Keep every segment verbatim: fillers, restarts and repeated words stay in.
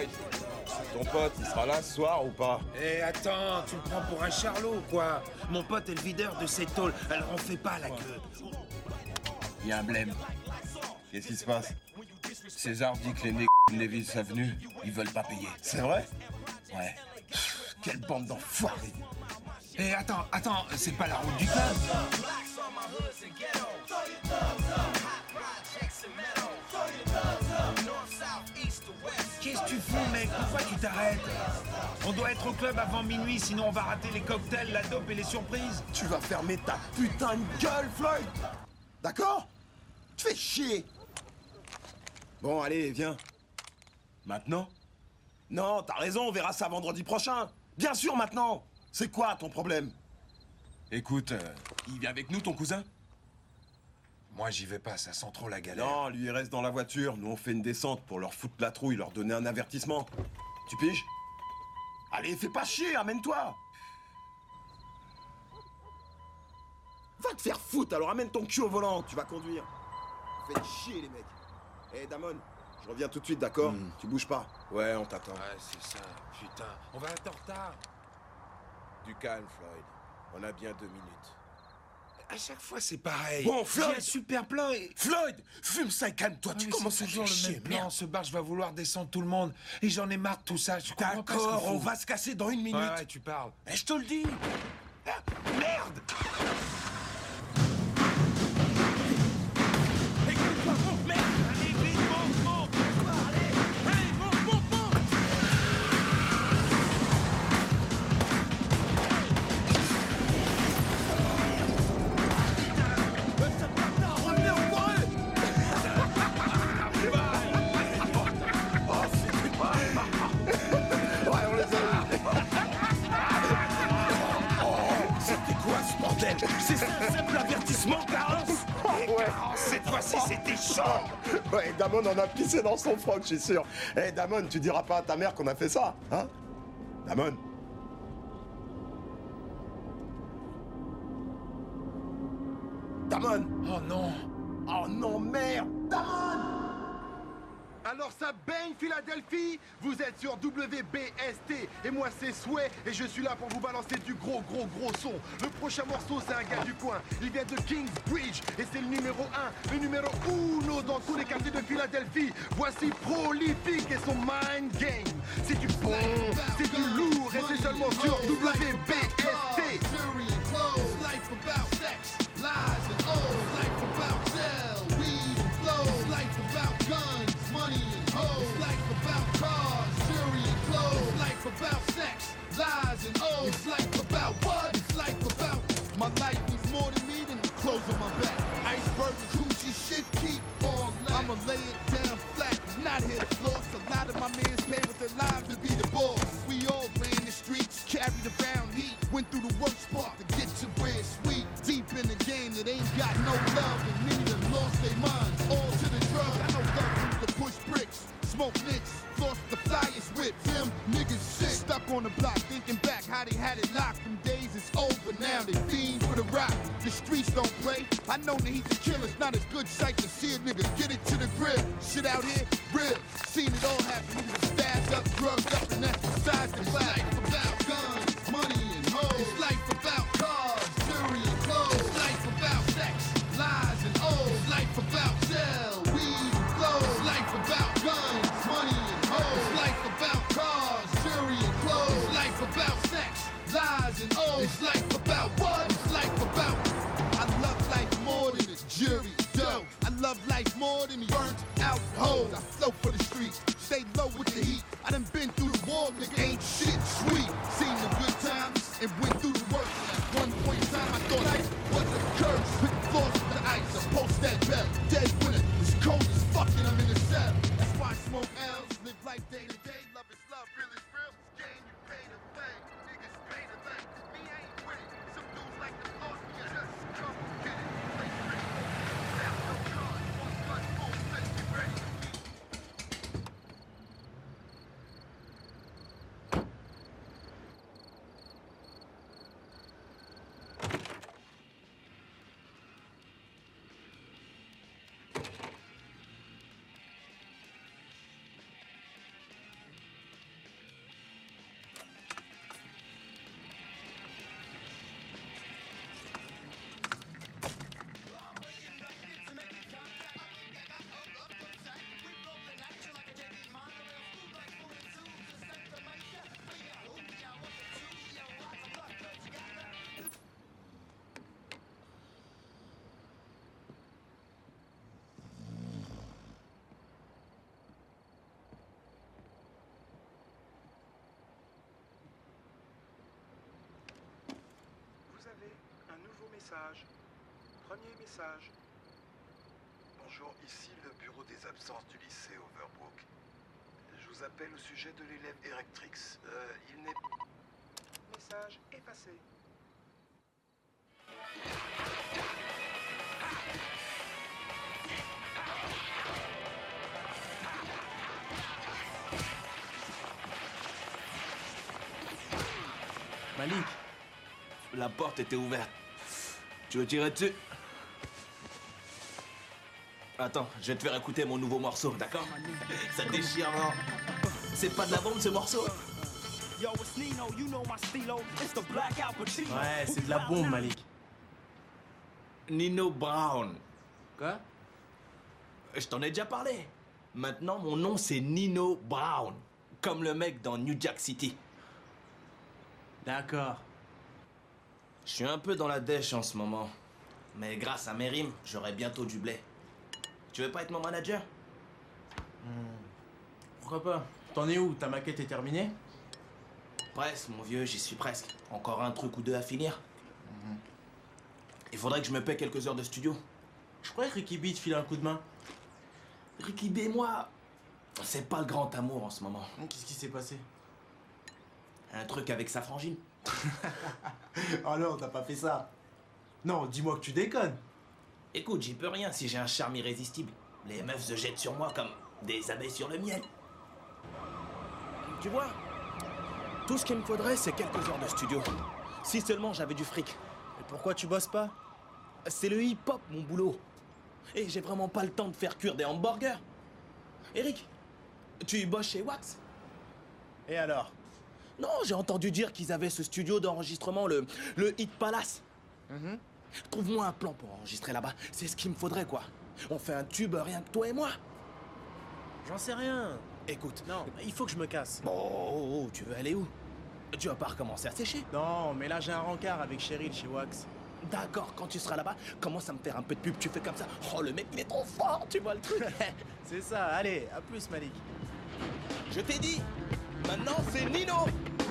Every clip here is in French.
Floyd, ton pote, il sera là ce soir ou pas? Eh attends, tu me prends pour un charlot quoi? Mon pote est le videur de cette tôle, alors on fait pas la queue. Il y a un blême. Qu'est-ce qui se passe? César dit que les nègres de Lévis Avenue, ils veulent pas payer. C'est vrai? Ouais. Quelle bande d'enfoirés! Eh attends, attends, c'est pas la route du club? Qu'est-ce que tu fous mec? Pourquoi tu t'arrêtes? On doit être au club avant minuit, sinon on va rater les cocktails, la dope et les surprises. Tu vas fermer ta putain de gueule, Floyd! D'accord? Tu fais chier! Bon, allez, viens. Maintenant? Non, t'as raison, on verra ça vendredi prochain. Bien sûr, maintenant. C'est quoi ton problème? Écoute, euh, il vient avec nous ton cousin? Moi j'y vais pas, ça sent trop la galère. Non, lui il reste dans la voiture. Nous on fait une descente pour leur foutre la trouille, leur donner un avertissement. Tu piges? Allez, fais pas chier, amène-toi. Va te faire foutre, alors amène ton cul au volant, tu vas conduire. Faites chier les mecs. Hé hey, Damon, je reviens tout de suite, d'accord? mm. Tu bouges pas. Ouais, on t'attend. Ouais, c'est ça, putain, on va être en retard. Du calme, Floyd. On a bien deux minutes. À chaque fois, c'est pareil. Bon, Floyd! J'ai un super plan et... Floyd! Fume ça et calme-toi, Ah, tu mais commences c'est à toujours faire le chier, même plan. merde. Ce bar, je vais vouloir descendre tout le monde. Et j'en ai marre de tout ça. Je comprends pas ce D'accord, qu'il on faut. va se casser dans une minute. Ouais, ouais, tu parles. Et je te le dis. Ah, merde! Écoute-moi, monte, merde! Allez, vite, monte, monte! Allez, allez, monte, monte, monte! C'est ça, un simple avertissement, Carence. Et Ouais. Carence, cette fois-ci, c'était chaud. Ouais, Damon en a pissé dans son froc, je suis sûr. Eh, Damon, tu diras pas à ta mère qu'on a fait ça, hein? Damon? Damon! Oh non. Oh non, merde! Damon! Alors ça baigne Philadelphie, vous êtes sur W B S T et moi c'est Sway et je suis là pour vous balancer du gros gros gros son. Le prochain morceau c'est un gars du coin, il vient de Kingsbridge et c'est le numéro un, le numéro uno dans tous les quartiers de Philadelphie. Voici Prolific et son Mind Game. C'est du bon, c'est du lourd et c'est seulement sur W B S T. Money and hoes, life about cars, jewelry and clothes, life about sex, lies and O's, it's life about what? It's life about my life is more to me than the clothes on my back. Iceberg and Gucci shit keep on black. I'ma lay it down flat, not hit the floss. A lot of my mans pay with their lives to be the boss. We all ran the streets, carried around heat, went through the worst part to get to where it's sweet. Deep in the game that ain't got no love, and many that lost their minds, all to the drugs. I know love to push bricks, smoke nicks, lost the flyest whip. Them niggas sick, stuck on the block, thinking back how they had it locked. Them days is over now, they fiend for the rock. The streets don't play. I know that he's a killer, it's not a good sight to see a nigga get it to the grip. Shit out here, real, seen it all happen. Niggas stabbed up, drugged up, and exercised the life about guns, money and hoes. It's life about cars, jewelry and clothes. It's life about sex, lies and O's. Life about sell, weed and clothes. Life about guns, money and hoes. It's life about cars, jewelry and clothes. Life about sex, lies and O's. It's life about what? It's life about. I love life more than a jury dough. I love life more than the burnt out hoes. I flow for the streets, stay low with the heat. I done been through the war, nigga, ain't shit sweet. Seen the good times and went through the worst Un nouveau message. Premier message. Bonjour, ici le bureau des absences du lycée Overbrook. Je vous appelle au sujet de l'élève Erectrix. Euh, il n'est... Message effacé. Malik, La porte était ouverte. Tu veux tirer dessus? Attends, je vais te faire écouter mon nouveau morceau, d'accord? Ça déchire, non? C'est pas de la bombe, ce morceau? ouais, c'est de la bombe, Malik. Nino Brown. Quoi? Je t'en ai déjà parlé. Maintenant, mon nom, c'est Nino Brown. Comme le mec dans New Jack City. D'accord. Je suis un peu dans la dèche en ce moment. Mais grâce à mes rimes, j'aurai bientôt du blé. Tu veux pas être mon manager? Pourquoi pas? T'en es où? Ta maquette est terminée? Presque, mon vieux, j'y suis presque. Encore un truc ou deux à finir. Il faudrait que je me paie quelques heures de studio. Je croyais que Ricky B te filait un coup de main. Ricky B et moi, c'est pas le grand amour en ce moment. Qu'est-ce qui s'est passé? Un truc avec sa frangine. Oh non, t'as pas fait ça. Non, dis-moi que tu déconnes. Écoute, j'y peux rien si j'ai un charme irrésistible. Les meufs se jettent sur moi comme des abeilles sur le miel. Tu vois, tout ce qu'il me faudrait, c'est quelques heures de studio. Si seulement j'avais du fric. Et pourquoi tu bosses pas? C'est le hip-hop, mon boulot. Et j'ai vraiment pas le temps de faire cuire des hamburgers. Eric, tu bosses chez Wax? Et alors? Non, j'ai entendu dire qu'ils avaient ce studio d'enregistrement, le, le Hit Palace. Mhm. Trouve-moi un plan pour enregistrer là-bas. C'est ce qu'il me faudrait, quoi. On fait un tube rien que toi et moi. J'en sais rien. Écoute. Non, il faut que je me casse. Oh, oh, oh, tu veux aller où? Tu vas pas recommencer à sécher? Non, mais là j'ai un rencard avec Cheryl chez Wax. D'accord, quand tu seras là-bas, commence à me faire un peu de pub. Tu fais comme ça. Oh, le mec, il est trop fort, tu vois le truc. C'est ça, allez, à plus Malik. Je t'ai dit, maintenant c'est Nino.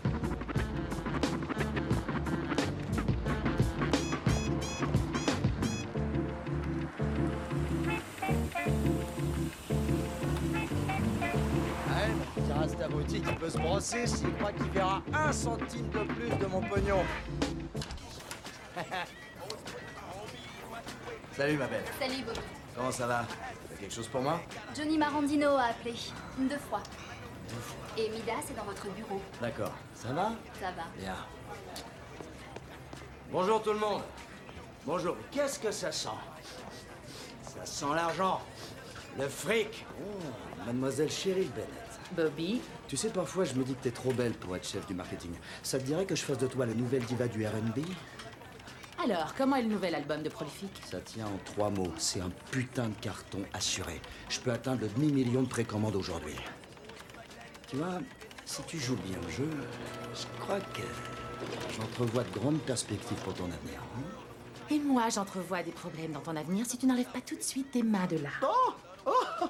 Qui reste abruti qui peut se brosser s'il croit qu'il verra un centime de plus de mon pognon. Salut ma belle. Salut Bobby. Comment ça va? T'as quelque chose pour moi? Johnny Marandino a appelé. Deux fois. Deux fois. Et Midas est dans votre bureau. D'accord. Ça va? Ça va. Bien. Bonjour tout le monde. Bonjour. Qu'est-ce que ça sent? Ça sent l'argent. Le fric. Oh, mademoiselle Cheryl Bennett. Bobby, Tu sais, parfois, je me dis que t'es trop belle pour être chef du marketing. Ça te dirait que je fasse de toi la nouvelle diva du R and B? alors, comment est le nouvel album de Prolific? Ça tient en trois mots. C'est un putain de carton assuré. Je peux atteindre le demi-million de précommandes aujourd'hui. Tu vois, si tu joues bien le jeu, je crois que j'entrevois de grandes perspectives pour ton avenir. Hein? Et moi, j'entrevois des problèmes dans ton avenir si tu n'enlèves pas tout de suite tes mains de là. Oh! Oh!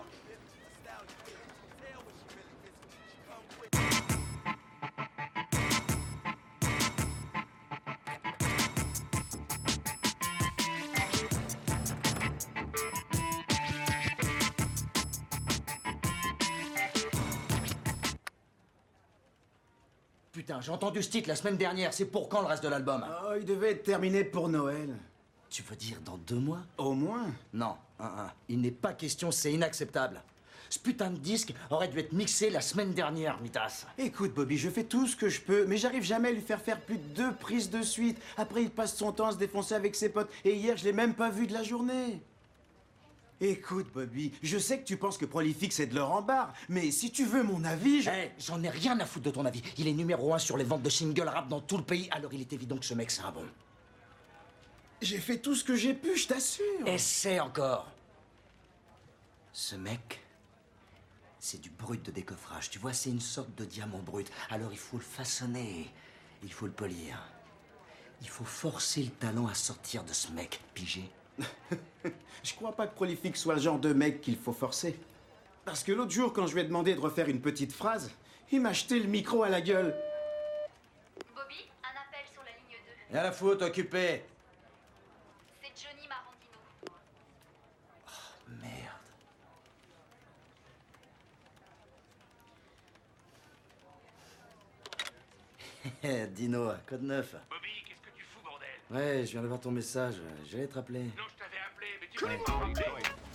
Putain, j'ai entendu ce titre la semaine dernière. C'est pour quand le reste de l'album? Oh, il devait être terminé pour Noël. Tu veux dire dans deux mois? Au moins. Non, un, un. Il n'est pas question, c'est inacceptable. Ce putain de disque aurait dû être mixé la semaine dernière, Mitas. Écoute, Bobby, je fais tout ce que je peux, mais j'arrive jamais à lui faire faire plus de deux prises de suite. Après, il passe son temps à se défoncer avec ses potes. Et hier, je l'ai même pas vu de la journée. Écoute, Bobby, je sais que tu penses que Prolific, c'est de l'or en barre, mais si tu veux mon avis, je... Hey, j'en ai rien à foutre de ton avis. Il est numéro un sur les ventes de singles rap dans tout le pays, alors il est évident que ce mec, c'est un bon. J'ai fait tout ce que j'ai pu, je t'assure. Essaie encore. Ce mec, c'est du brut de décoffrage. Tu vois, c'est une sorte de diamant brut. Alors il faut le façonner, il faut le polir. Il faut forcer le talent à sortir de ce mec, pigé. Je crois pas que Prolific soit le genre de mec qu'il faut forcer. Parce que l'autre jour, quand je lui ai demandé de refaire une petite phrase, il m'a jeté le micro à la gueule. Bobby, un appel sur la ligne deux. Rien à foutre, occupé. Dino, code neuf. Bobby, qu'est-ce que tu fous, bordel? Ouais, je viens de voir ton message. J'allais te rappeler. Non, je t'avais appelé, mais tu m'as pas rappelé.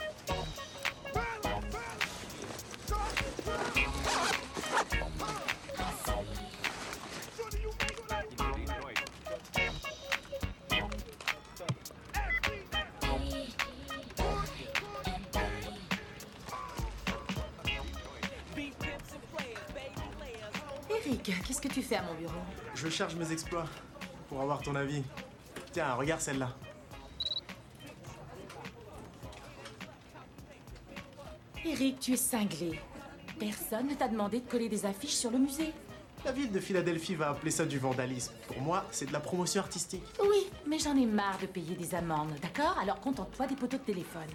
Eric, qu'est-ce que tu fais à mon bureau? Je charge mes exploits pour avoir ton avis. Tiens, regarde celle-là. Eric, tu es cinglé. Personne ne t'a demandé de coller des affiches sur le musée. La ville de Philadelphie va appeler ça du vandalisme. Pour moi, c'est de la promotion artistique. Oui, mais j'en ai marre de payer des amendes, d'accord? Alors contente-toi des poteaux de téléphone.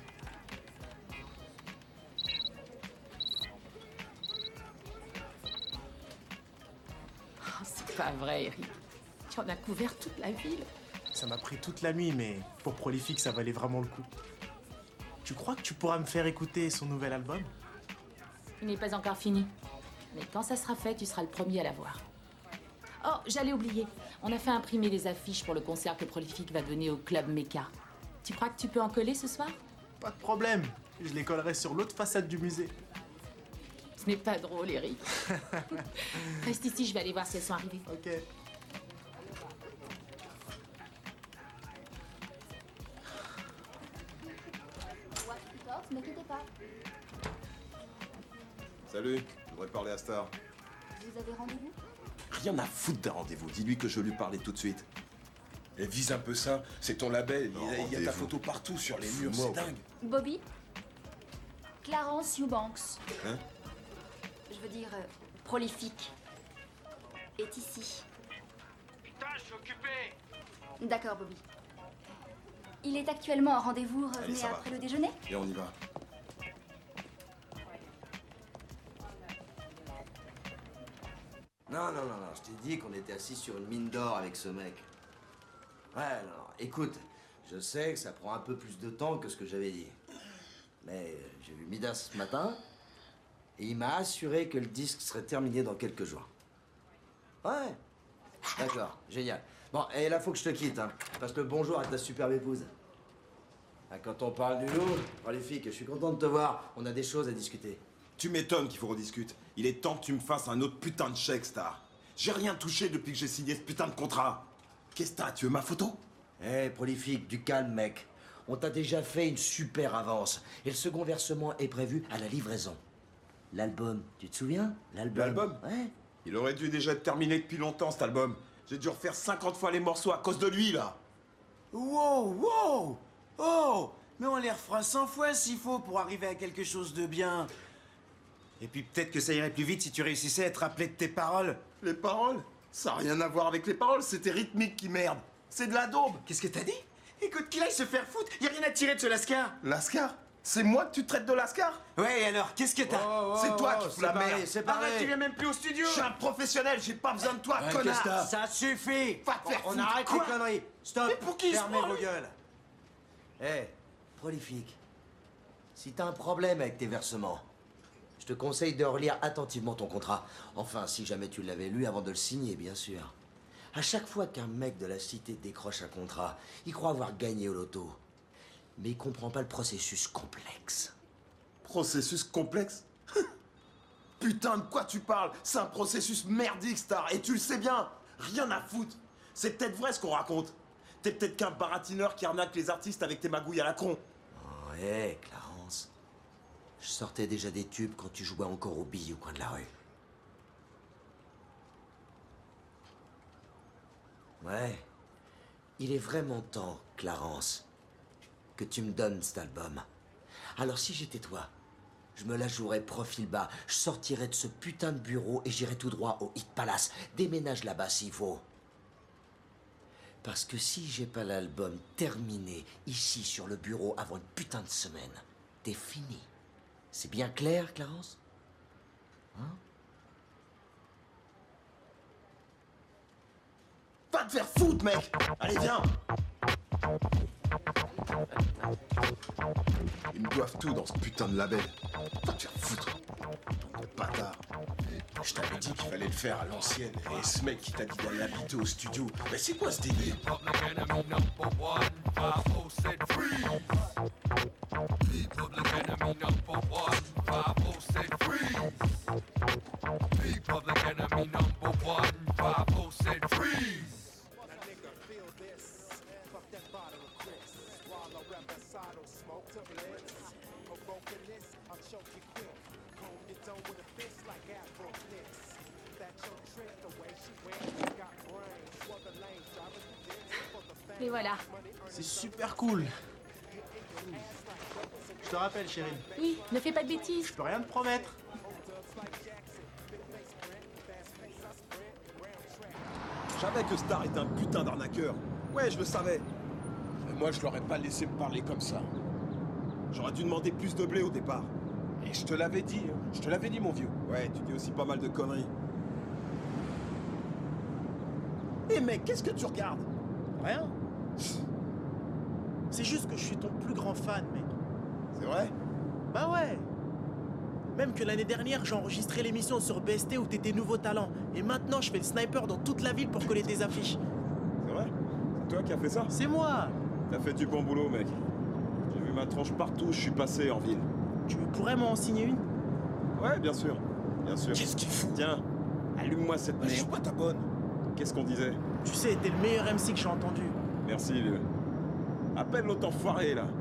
Oh, c'est pas vrai, Eric. Tu en as couvert toute la ville. Ça m'a pris toute la nuit, mais pour Prolifique, ça valait vraiment le coup. Tu crois que tu pourras me faire écouter son nouvel album? Il n'est pas encore fini. Mais quand ça sera fait, tu seras le premier à la voir. Oh, j'allais oublier. On a fait imprimer des affiches pour le concert que Prolifique va donner au Club Mecca. Tu crois que tu peux en coller ce soir? Pas de problème. Je les collerai sur l'autre façade du musée. Ce n'est pas drôle, Eric. Reste ici, je vais aller voir si elles sont arrivées. Ok. Ne quittez pas. Salut, je voudrais parler à Star. Vous avez rendez-vous? Rien à foutre d'un rendez-vous. Dis-lui que je lui parlais tout de suite. Et vise un peu ça, c'est ton label, Non, il y a, il y a ta rendez-vous. photo partout sur les murs, Fous-moi, c'est ouais. dingue. Bobby? Clarence Eubanks. Hein? Je veux dire, euh, prolifique. Est ici. Putain, je suis occupé. D'accord, Bobby. Il est actuellement en rendez-vous. Allez, Revenez ça va. après le déjeuner? Et on y va. Non, non, non, non, je t'ai dit qu'on était assis sur une mine d'or avec ce mec. Ouais, non, écoute, je sais que ça prend un peu plus de temps que ce que j'avais dit. Mais euh, j'ai vu Midas ce matin, et il m'a assuré que le disque serait terminé dans quelques jours. Ouais. D'accord, génial. Bon, et là, faut que je te quitte, hein, parce que bonjour à ta superbe épouse. Ah, quand on parle du lourd, Prolifique, je suis content de te voir, on a des choses à discuter. Tu m'étonnes qu'il faut rediscuter. Il est temps que tu me fasses un autre putain de chèque, Star. J'ai rien touché depuis que j'ai signé ce putain de contrat. Qu'est-ce que t'as? Tu veux ma photo? Eh, Prolifique, du calme, mec. On t'a déjà fait une super avance. Et le second versement est prévu à la livraison. L'album, tu te souviens? L'album. L'album? Ouais. Il aurait dû déjà être terminé depuis longtemps, cet album. J'ai dû refaire cinquante fois les morceaux à cause de lui, là. Wow, wow! Oh! Mais on les refera cent fois s'il faut pour arriver à quelque chose de bien. Et puis peut-être que ça irait plus vite si tu réussissais à te rappeler de tes paroles. Les paroles? Ça n'a rien à voir avec les paroles, c'était rythmique qui merde. C'est de la daube. Qu'est-ce que t'as dit? Écoute, qu'il aille se faire foutre, y a rien à tirer de ce lascar. Lascar? C'est moi que tu traites de lascar? Ouais, et alors, qu'est-ce que t'as? Oh, oh, C'est toi oh, qui fous c'est la pareil, merde. c'est pareil. Arrête, tu viens même plus au studio. Je suis un professionnel, j'ai pas besoin de toi, Ouais, connard. qu'est-ce que t'as? Ça suffit. Va te faire On foutre. arrête Quoi? les conneries. Stop. Mais pour qui il se Fermez prend, vos lui? gueules. Eh, Prolifique, si t'as un problème avec tes versements, je te conseille de relire attentivement ton contrat. Enfin, si jamais tu l'avais lu avant de le signer, bien sûr. À chaque fois qu'un mec de la cité décroche un contrat, il croit avoir gagné au loto. Mais il comprend pas le processus complexe. Processus complexe? Putain, de quoi tu parles? C'est un processus merdique, Star, et tu le sais bien. Rien à foutre. C'est peut-être vrai ce qu'on raconte. T'es peut-être qu'un baratineur qui arnaque les artistes avec tes magouilles à la con. Oh, hé, Clarence. Je sortais déjà des tubes quand tu jouais encore aux billes au coin de la rue. Ouais. Il est vraiment temps, Clarence, que tu me donnes cet album. Alors si j'étais toi, je me la jouerais profil bas, je sortirais de ce putain de bureau et j'irais tout droit au Hit Palace. Déménage là-bas s'il faut. Parce que si j'ai pas l'album terminé ici sur le bureau avant une putain de semaine, t'es fini. C'est bien clair, Clarence? Hein? Va te faire foutre, mec. Allez, viens. Ils me doivent tout dans ce putain de label. Va te faire foutre. Bâtard. Je t'avais dit qu'il fallait le faire à l'ancienne. Et ce mec qui t'a dit d'aller habiter au studio, mais c'est quoi cette idée? Et voilà. C'est super cool. Je te rappelle, chérie. Oui, ne fais pas de bêtises. Je peux rien te promettre. Je savais que Star était un putain d'arnaqueur. Ouais, je le savais. Mais moi, je l'aurais pas laissé me parler comme ça. J'aurais dû demander plus de blé au départ. Et je te l'avais dit, hein. Je te l'avais dit, mon vieux. Ouais, tu dis aussi pas mal de conneries. Eh mec, qu'est-ce que tu regardes? Rien. C'est juste que je suis ton plus grand fan, mec. C'est vrai? Bah ouais. Même que l'année dernière, j'ai enregistré l'émission sur B S T où t'étais nouveau talent. Et maintenant, je fais le sniper dans toute la ville pour coller tes affiches. C'est vrai? C'est toi qui as fait ça? C'est moi. T'as fait du bon boulot, mec. J'ai vu ma tronche partout, je suis passé en ville. Tu pourrais m'en signer une? Ouais, bien sûr. Bien sûr. Qu'est-ce qu'il fout? Tiens, allume-moi cette Je suis pas ta bonne. Qu'est-ce qu'on disait? Tu sais, t'es le meilleur M C que j'ai entendu. Merci, vieux. Appelle l'autre enfoiré, là.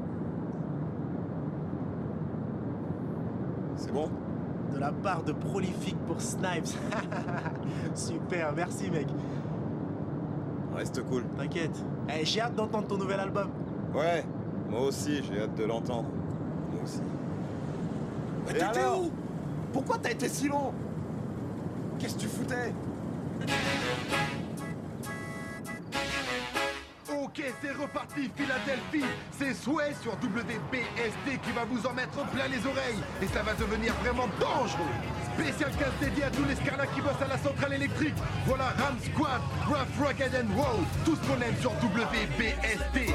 C'est bon? De la part de Prolific pour Snipes. Super, merci, mec. Reste cool. T'inquiète. Eh, j'ai hâte d'entendre ton nouvel album. Ouais, moi aussi, j'ai hâte de l'entendre. Moi aussi. Mais Et t'étais alors? où? Pourquoi t'as été si long? Qu'est-ce que tu foutais? Ok, c'est reparti, Philadelphie. C'est Sway sur W B S T qui va vous en mettre plein les oreilles. Et ça va devenir vraiment dangereux. Spécial casse dédié à tous les scarlats qui bossent à la centrale électrique. Voilà Ram Squad, Rough, Rugged and Wow. Tout ce qu'on aime sur W B S T.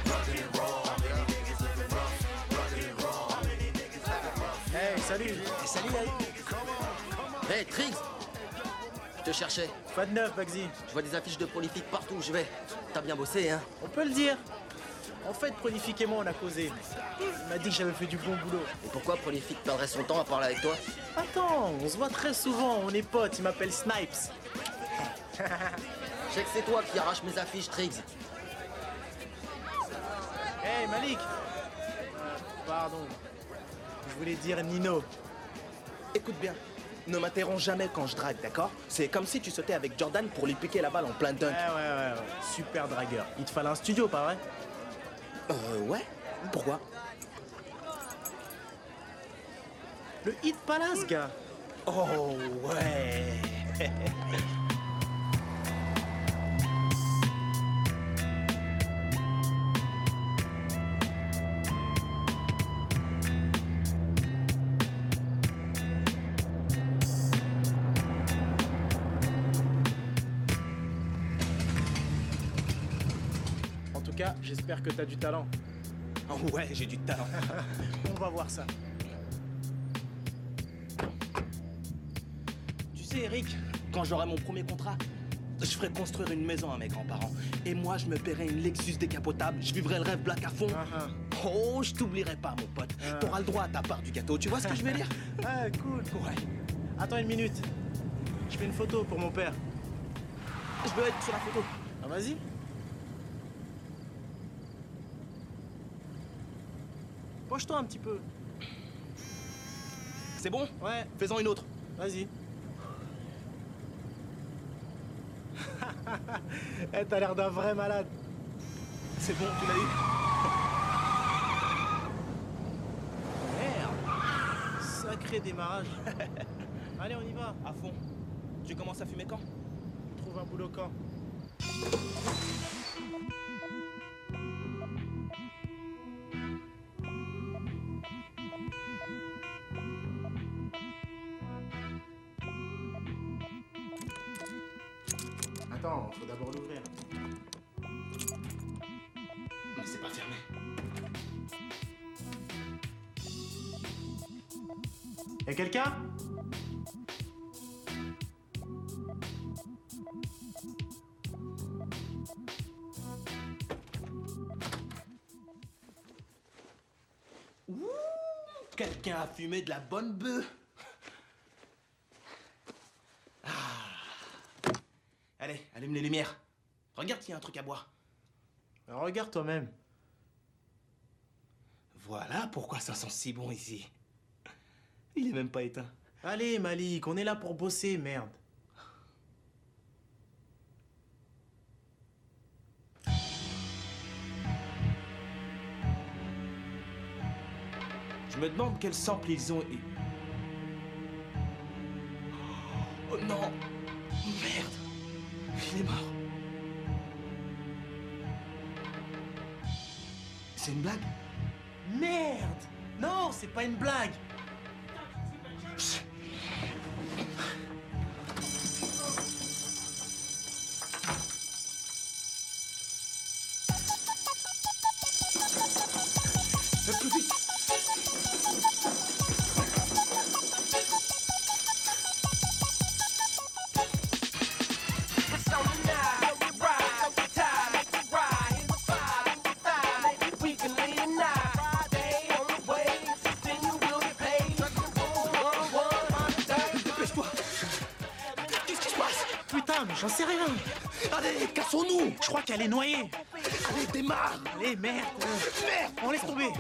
Hey, salut. Salut, Hey, Triggs. Je te cherchais. Pas de neuf, Bugsy. Je vois des affiches de Prolific partout où je vais. T'as bien bossé, hein? On peut le dire. En fait, Prolific et moi, on a causé. Il m'a dit que j'avais fait du bon boulot. Et pourquoi Prolific perdrait son temps à parler avec toi? Attends, on se voit très souvent, on est potes, il m'appelle Snipes. Je sais que c'est toi qui arrache mes affiches, Triggs. Hey, Malik. Euh, pardon. Je voulais dire Nino. Écoute bien, ne m'interromps jamais quand je drague, d'accord? C'est comme si tu sautais avec Jordan pour lui piquer la balle en plein dunk. Ouais, ouais, ouais, ouais. Super dragueur. Il te fallait un studio, pas vrai? Euh, ouais. Pourquoi? Le Hit Palace, gars. Oh, ouais. En tout cas, j'espère que t'as du talent. Oh ouais, j'ai du talent. On va voir ça. Tu sais, Eric, quand j'aurai mon premier contrat, je ferai construire une maison à mes grands-parents. Et moi, je me paierai une Lexus décapotable. Je vivrai le rêve black à fond. Uh-huh. Oh, je t'oublierai pas, mon pote. Uh. T'auras le droit à ta part du gâteau. Tu vois ce que je veux dire? Ah, cool. Ouais. Attends une minute. Je fais une photo pour mon père. Je veux être sur la photo. Ah, vas-y. Poche-toi un petit peu. C'est bon? Ouais. Fais-en une autre. Vas-y. Eh, t'as l'air d'un vrai malade. C'est bon, tu l'as eu? Merde. Sacré démarrage. Allez, on y va. À fond. Tu commences à fumer quand? On trouve un boulot quand? Attends, faut d'abord l'ouvrir. Mais c'est pas fermé. Y'a quelqu'un? Ouh, quelqu'un a fumé de la bonne bœuf. Ah. Allez, allume les lumières. Regarde s'il y a un truc à boire. Regarde toi-même. Voilà pourquoi ça sent si bon ici. Il est même pas éteint. Allez, Malik, on est là pour bosser, merde. Je me demande quel sample ils ont et... Oh non! Merde! Il est mort. C'est une blague? Merde! Non, c'est pas une blague! Plus vite! J'en sais rien. Allez, cassons-nous. Je crois qu'elle est noyée. Allez, démarre. Allez, merde. Merde. On laisse tomber.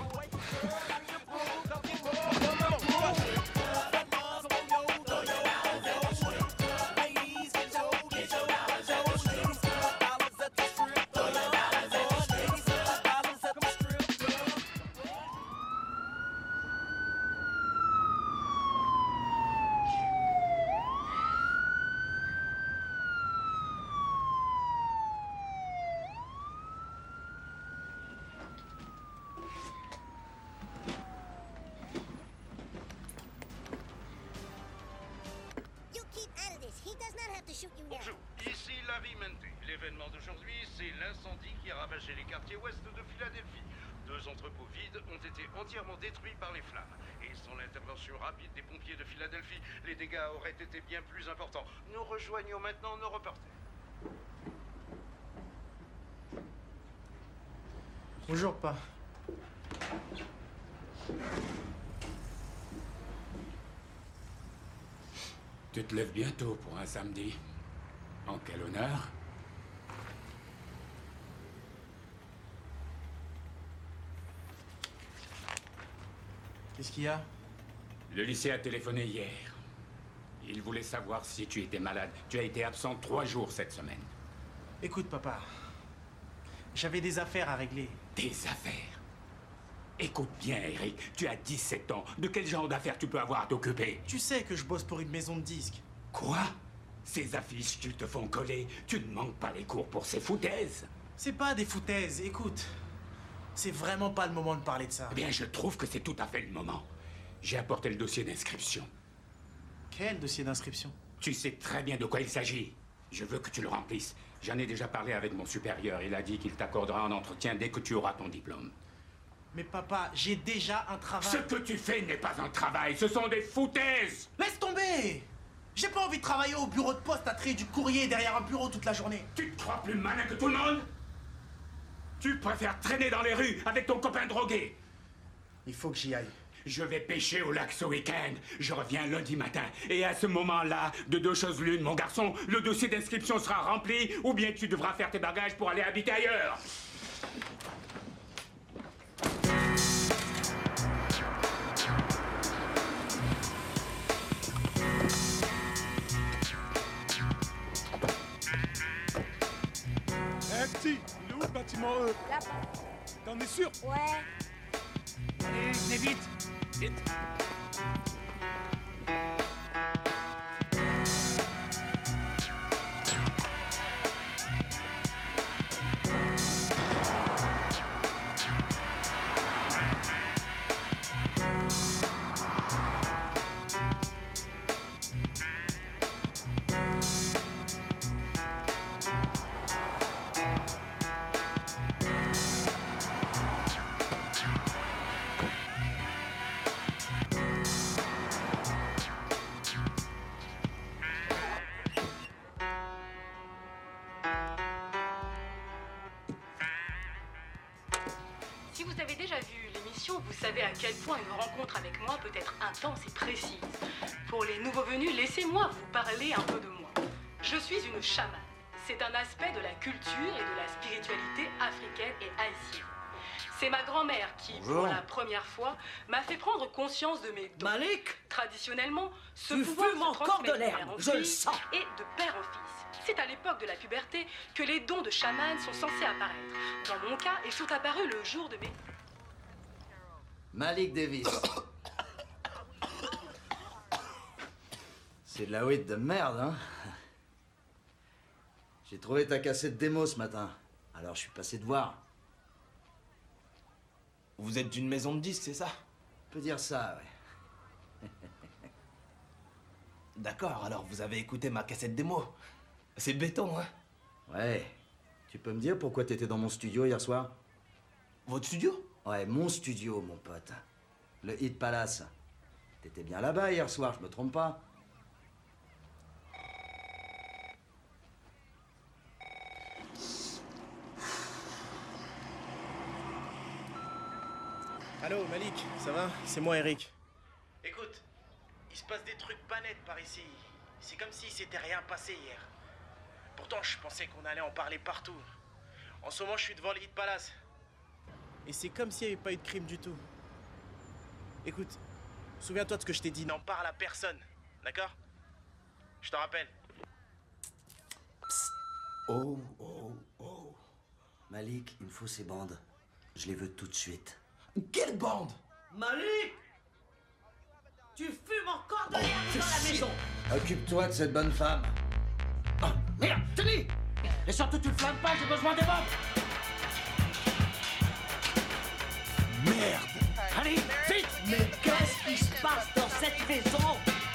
Bonjour, ici Larry Mente. L'événement d'aujourd'hui, c'est l'incendie qui a ravagé les quartiers ouest de Philadelphie. Deux entrepôts vides ont été entièrement détruits par les flammes. Et sans l'intervention rapide des pompiers de Philadelphie, les dégâts auraient été bien plus importants. Nous rejoignons maintenant nos reporters. Bonjour, pas. Tu te lèves bientôt pour un samedi. En quel honneur? Qu'est-ce qu'il y a? Le lycée a téléphoné hier. Il voulait savoir si tu étais malade. Tu as été absent trois jours cette semaine. Écoute, papa. J'avais des affaires à régler. Des affaires? Écoute bien, Eric. Tu as dix-sept ans. De quel genre d'affaires tu peux avoir à t'occuper? Tu sais que je bosse pour une maison de disques. Quoi? Ces affiches qu'ils te font coller, tu ne manques pas les cours pour ces foutaises. C'est pas des foutaises, écoute. C'est vraiment pas le moment de parler de ça. Eh bien, je trouve que c'est tout à fait le moment. J'ai apporté le dossier d'inscription. Quel dossier d'inscription? Tu sais très bien de quoi il s'agit. Je veux que tu le remplisses. J'en ai déjà parlé avec mon supérieur. Il a dit qu'il t'accordera un entretien dès que tu auras ton diplôme. Mais papa, j'ai déjà un travail. Ce que tu fais n'est pas un travail, ce sont des foutaises! Laisse tomber! J'ai pas envie de travailler au bureau de poste à trier du courrier derrière un bureau toute la journée. Tu te crois plus malin que tout le monde? Tu préfères traîner dans les rues avec ton copain drogué. Il faut que j'y aille. Je vais pêcher au lac ce week-end. Je reviens lundi matin. Et à ce moment-là, de deux choses l'une, mon garçon, le dossier d'inscription sera rempli, ou bien tu devras faire tes bagages pour aller habiter ailleurs. Eh petit, il est où le bâtiment E? Là. T'en es sûr? Ouais. Allez, venez vite. Vite. Si vous avez déjà vu l'émission, vous savez à quel point une rencontre avec moi peut être intense et précise. Pour les nouveaux venus, laissez-moi vous parler un peu de moi. Je suis une chamane. C'est un aspect de la culture et de la spiritualité africaine et haïtienne. C'est ma grand-mère qui, Bonjour. pour la première fois, m'a fait prendre conscience de mes dons. Malik, traditionnellement, ce tu pouvoir fumes se encore transmet de l'herbe, père en je le fils sens. et de père en fils. C'est à l'époque de la puberté que les dons de chaman sont censés apparaître. Dans mon cas, ils sont apparus le jour de mes... Malik Davis. C'est de la weed de merde, hein? J'ai trouvé ta cassette démo ce matin. Alors je suis passé te voir. Vous êtes d'une maison de disques, c'est ça? On peut dire ça, ouais. D'accord, alors vous avez écouté ma cassette démo. C'est béton, hein? Ouais. Tu peux me dire pourquoi t'étais dans mon studio hier soir? Votre studio? Ouais, mon studio, mon pote. Le Hit Palace. T'étais bien là-bas hier soir, je me trompe pas? Allô, Malik, ça va? C'est moi, Eric. Écoute, il se passe des trucs pas nets par ici. C'est comme si s'était rien passé hier. Pourtant, je pensais qu'on allait en parler partout. En ce moment, je suis devant le Hit Palace. Et c'est comme s'il n'y avait pas eu de crime du tout. Écoute, souviens-toi de ce que je t'ai dit, n'en parle à personne, d'accord? Je te rappelle. Oh, oh, oh. Malik, il me faut ces bandes. Je les veux tout de suite. Quelle bande? Malik, tu fumes encore de l'herbe dans la maison. Occupe-toi de cette bonne femme. Oh, merde, tenez. Et surtout, tu le flammes pas, j'ai besoin des bombes. Merde. Allez, vite. Mais qu'est-ce qui se passe dans cette maison?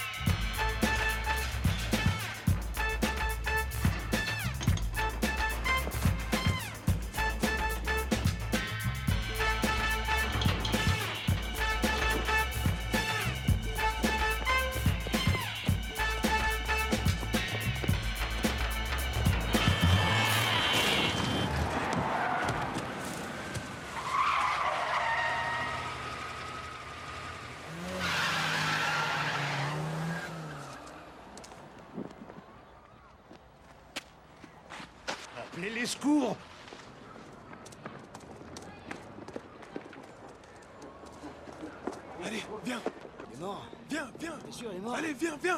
Appelez les secours! Allez, viens! Il est mort. Viens, viens! Bien sûr, il est mort. Allez, viens, viens!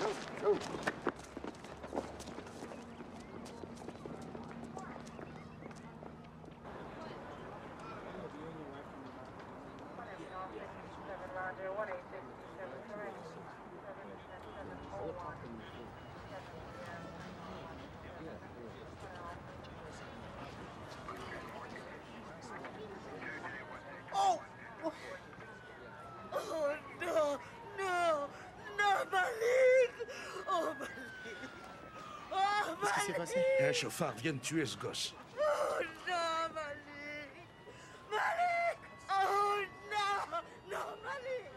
Oh! Oh non! Non! Non, Malik! Oh, Malik! Oh, Malik! Qu'est-ce qui s'est passé? Un chauffard vient de tuer ce gosse. Oh non, Malik! Malik! Oh non! Non, Malik!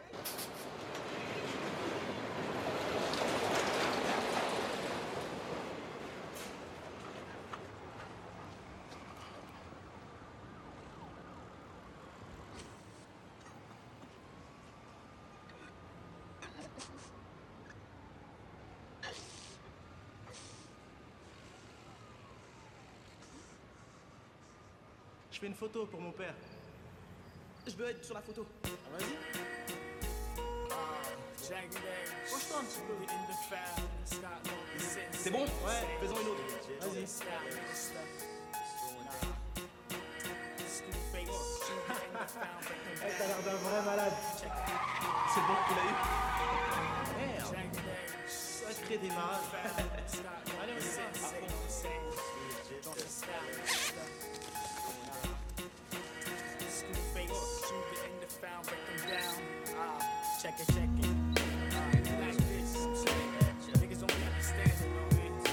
Je fais une photo pour mon père. Je veux être sur la photo. Ah, vas-y. Penche-toi un petit peu. C'est bon? Ouais, faisons une autre. Vas-y. Hey, t'as l'air d'un vrai malade. C'est bon, tu l'as eu? Merde. Sacré démarrage. Allez, on y va. À fond. Check it, check it. Uh, like this, niggas don't understand it, no it.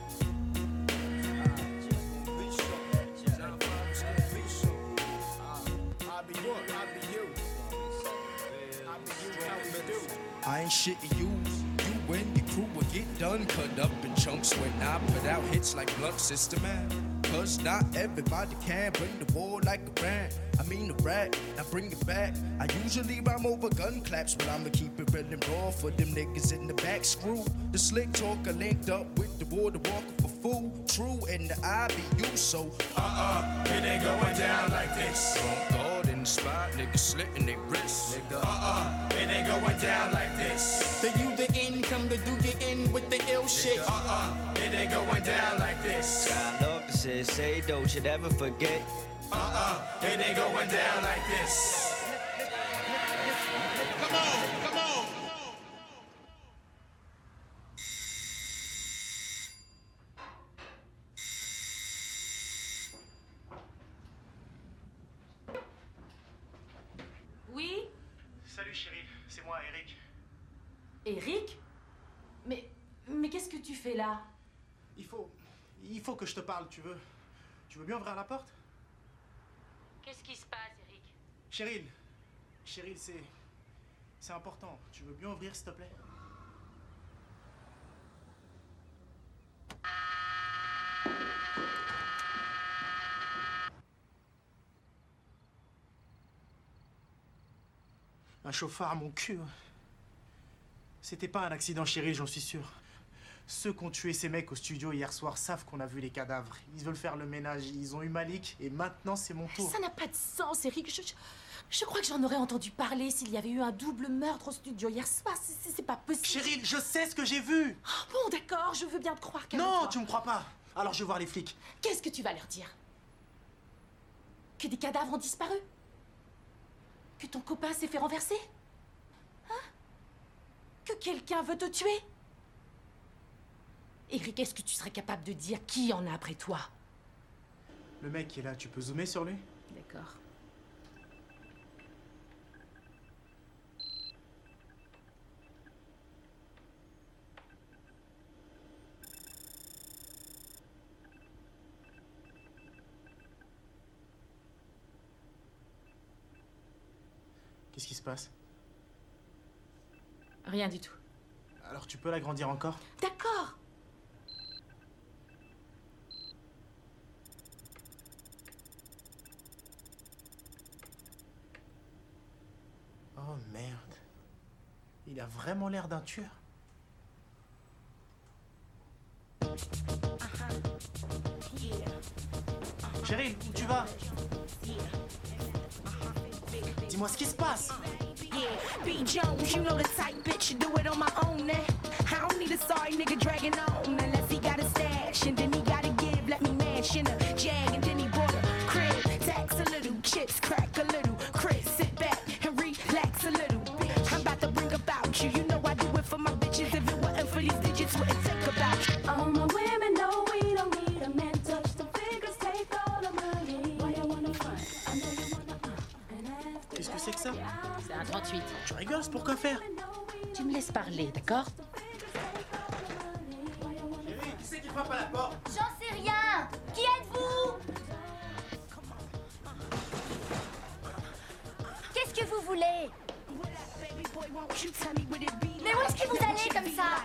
I'll be you, I'll be you. I'll be you, how we do. I ain't shitting you. You and your crew will get done, cut up in chunks when I put out hits like Blunt System Man. Cause not everybody can bring the war like a brand. I mean a rat, now bring it back. I usually rhyme over gun claps, but I'ma keep it real and raw for them niggas in the back. Screw the slick talker linked up with the water walker for fool. True in the I B U, so uh-uh, it ain't going down like this. God in the spot, niggas slitting their wrists. Nigga, uh-uh, it ain't going down like this. The you the in, come to do your in with the ill shit. Uh-uh, it ain't going down like this. I love to say, say, don't you ever forget. Uh-uh, it ain't going down like this. Come on, come on. Oui? Salut chérie, c'est moi, Eric. Eric? Mais... Mais qu'est-ce que tu fais là? Il faut... Il faut que je te parle, tu veux... Tu veux bien ouvrir la porte? Qu'est-ce qui se passe, Eric? Cheryl, Cheryl, c'est... C'est important. Tu veux bien ouvrir, s'il te plaît? Un chauffard à mon cul. C'était pas un accident, Cheryl, j'en suis sûr. Ceux qui ont tué ces mecs au studio hier soir savent qu'on a vu les cadavres. Ils veulent faire le ménage. Ils ont eu Malik et maintenant c'est mon tour. Ça n'a pas de sens, Eric. Je, je, je crois que j'en aurais entendu parler s'il y avait eu un double meurtre au studio hier soir. C'est pas possible. Cheryl, je sais ce que j'ai vu. Oh, bon, d'accord, je veux bien te croire. Non, tu me crois pas. Alors je vais voir les flics. Qu'est-ce que tu vas leur dire? Que des cadavres ont disparu? Que ton copain s'est fait renverser? Hein? Que quelqu'un veut te tuer? Eric, est-ce que tu serais capable de dire qui en a après toi? Le mec qui est là, tu peux zoomer sur lui? D'accord. Qu'est-ce qui se passe? Rien du tout. Alors tu peux l'agrandir encore? D'accord. Oh merde. Il a vraiment l'air d'un tueur. Cheryl, où tu vas? Dis-moi ce qui se passe. Yeah, B. Jones, you know the type, bitch, you do it on my own, eh? I don't need a sorry nigga dragging on unless he got a stash and then he gotta give, let me mash in a jag and then he bought a crib, tax a little, chips crack a little, Chris, sit back and relax a little bit. I'm about to bring about you, you know I do it for my bitches, if it wasn't for these digits, wouldn't think about you. All my women know we don't need a man, touch the figures, take all the money. Why you wanna front? I know you wanna uh, and have to. Qu'est-ce que c'est que ça? C'est un trente-huit. Tu rigoles, c'est pour quoi faire? Tu me laisses parler, d'accord? Chérie, qui c'est qui frappe à la porte? J'en sais rien. Qui êtes-vous? Qu'est-ce que vous voulez? Mais où est-ce que vous allez comme ça?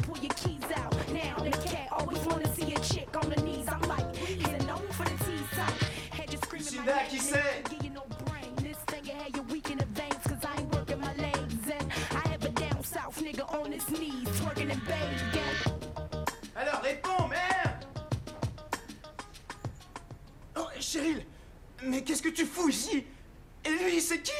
Lucinda, qui c'est? Alors réponds, merde! Oh, Cheryl! Mais qu'est-ce que tu fous ici? Et lui, c'est qui?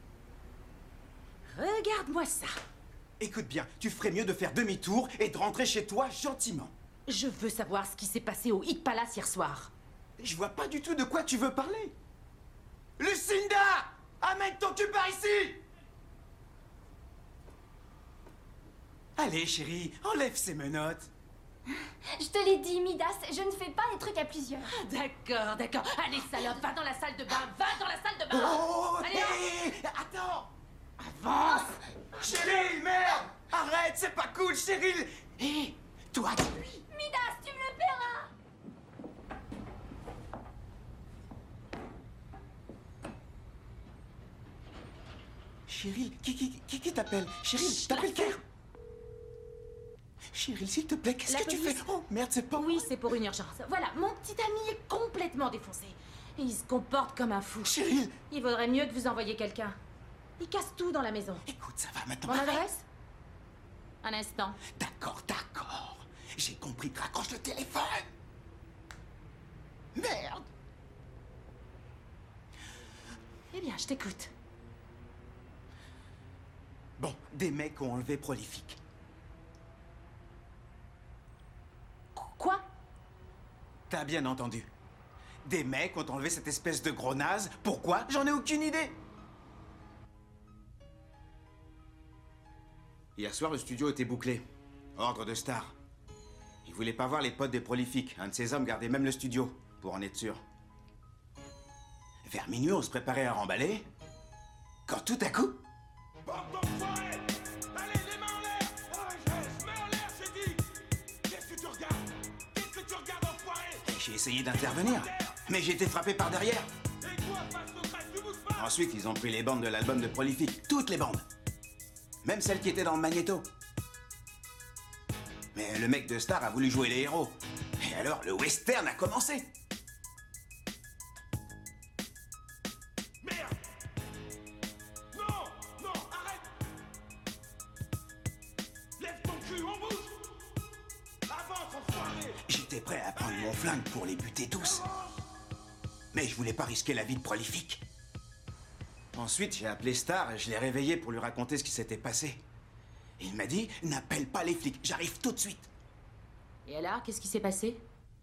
Regarde-moi ça. Écoute bien, tu ferais mieux de faire demi-tour et de rentrer chez toi gentiment. Je veux savoir ce qui s'est passé au Hit Palace hier soir. Je vois pas du tout de quoi tu veux parler. Lucinda! Amène ton cul par ici! Allez, chérie, enlève ces menottes. Je te l'ai dit, Midas, je ne fais pas les trucs à plusieurs. Ah, d'accord, d'accord. Allez, salope, va dans la salle de bain, va dans la salle de bain. Oh, allez, hé, attends! avance. Cheryl, merde! Arrête, c'est pas cool, Cheryl! Hé, toi, lui! Midas, tu me le paieras! Cheryl, qui, qui, qui, qui t'appelle? Cheryl, t'appelles qui? Cheryl, s'il te plaît, qu'est-ce La que tu police- fais? Oh, merde, c'est pas... Oui, c'est pour une urgence. Voilà, mon petit ami est complètement défoncé. Et il se comporte comme un fou. Cheryl! Il vaudrait mieux que vous envoyiez quelqu'un. Il casse tout dans la maison. Écoute, ça va maintenant. Mon arrête. adresse? Un instant. D'accord, d'accord. J'ai compris, raccroche le téléphone. Merde. Eh bien, je t'écoute. Bon, des mecs ont enlevé Prolifique. Quoi? T'as bien entendu. Des mecs ont enlevé cette espèce de gros naze. Pourquoi? J'en ai aucune idée. Hier soir, le studio était bouclé. Ordre de Star. Il voulait pas voir les potes des Prolifiques. Un de ses hommes gardait même le studio, pour en être sûr. Vers minuit, on se préparait à remballer. Quand tout à coup... Bande d'enfoirés! Allez, les mains en l'air! Oh, je mets en l'air, j'ai dit! Qu'est-ce que tu regardes? Qu'est-ce que tu regardes, enfoiré? J'ai essayé d'intervenir, mais j'ai été frappé par derrière. Et toi, passe au crèche, tu bouges pas! Ensuite, ils ont pris les bandes de l'album de Prolifique. Toutes les bandes. Même celles qui étaient dans le magnéto. Mais le mec de Star a voulu jouer les héros. Et alors, le western a commencé. Merde! Non! Non, arrête! Lève ton cul, on bouge! Avance, enfoiré! J'étais prêt à prendre mon flingue pour les buter tous. Mais je voulais pas risquer la vie de Prolifique. Ensuite, j'ai appelé Star et je l'ai réveillé pour lui raconter ce qui s'était passé. Il m'a dit, n'appelle pas les flics, j'arrive tout de suite. Et alors, qu'est-ce qui s'est passé?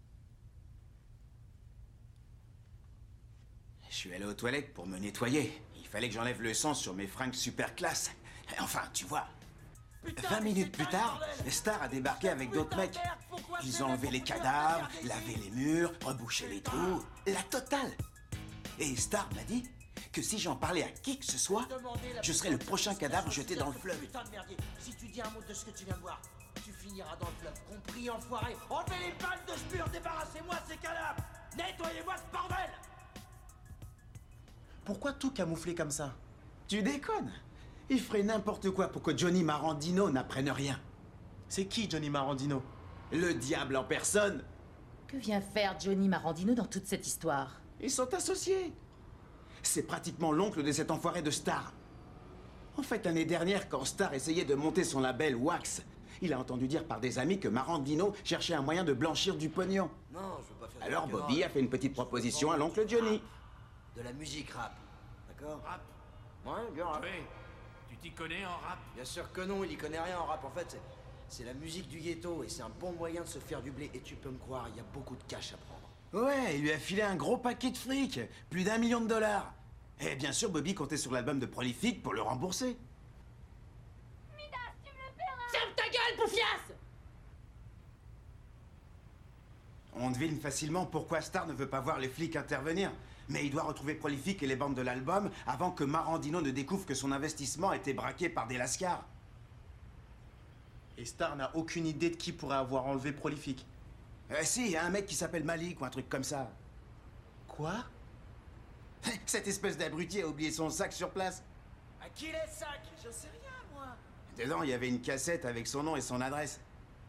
Je suis allé aux toilettes pour me nettoyer. Il fallait que j'enlève le sang sur mes fringues super classe. Enfin, tu vois. vingt minutes plus tard, Star a débarqué avec d'autres mecs. Ils ont enlevé les cadavres, lavé les murs, rebouché les trous, la totale. Et Star m'a dit que si j'en parlais à qui que ce soit, je serais le prochain cadavre jeté dans le fleuve. Putain de merdier. Si tu dis un mot de ce que tu viens de voir, tu finiras dans le fleuve. Compris, enfoiré? Enlevez les balles de spur, débarrassez-moi de ces cadavres! Nettoyez-moi ce bordel! Pourquoi tout camoufler comme ça? Tu déconnes? Il ferait n'importe quoi pour que Johnny Marandino n'apprenne rien. C'est qui Johnny Marandino? Le diable en personne. Que vient faire Johnny Marandino dans toute cette histoire? Ils sont associés. C'est pratiquement l'oncle de cet enfoiré de Star. En fait, l'année dernière, quand Star essayait de monter son label Wax, il a entendu dire par des amis que Marandino cherchait un moyen de blanchir du pognon. Non, je veux pas faire de Alors rock'n'roll. Bobby a fait une petite proposition à l'oncle Johnny. De la musique rap, d'accord? Rap? Ouais, bien rap. Oui. Tu t'y connais en rap? Bien sûr que non, il y connaît rien en rap. En fait, c'est- c'est la musique du ghetto et c'est un bon moyen de se faire du blé. Et tu peux me croire, il y a beaucoup de cash à prendre. Ouais, il lui a filé un gros paquet de fric. Plus d'un million de dollars. Et bien sûr, Bobby comptait sur l'album de Prolifique pour le rembourser. Ferme ta gueule, bouffiasse! On devine facilement pourquoi Star ne veut pas voir les flics intervenir. Mais il doit retrouver Prolifique et les bandes de l'album avant que Marandino ne découvre que son investissement a été braqué par des lascars. Et Star n'a aucune idée de qui pourrait avoir enlevé Prolifique. Euh, si, il y a un mec qui s'appelle Malik ou un truc comme ça. Quoi? Cette espèce d'abruti a oublié son sac sur place. À qui les sacs? Je sais rien, moi. Dedans, il y avait une cassette avec son nom et son adresse.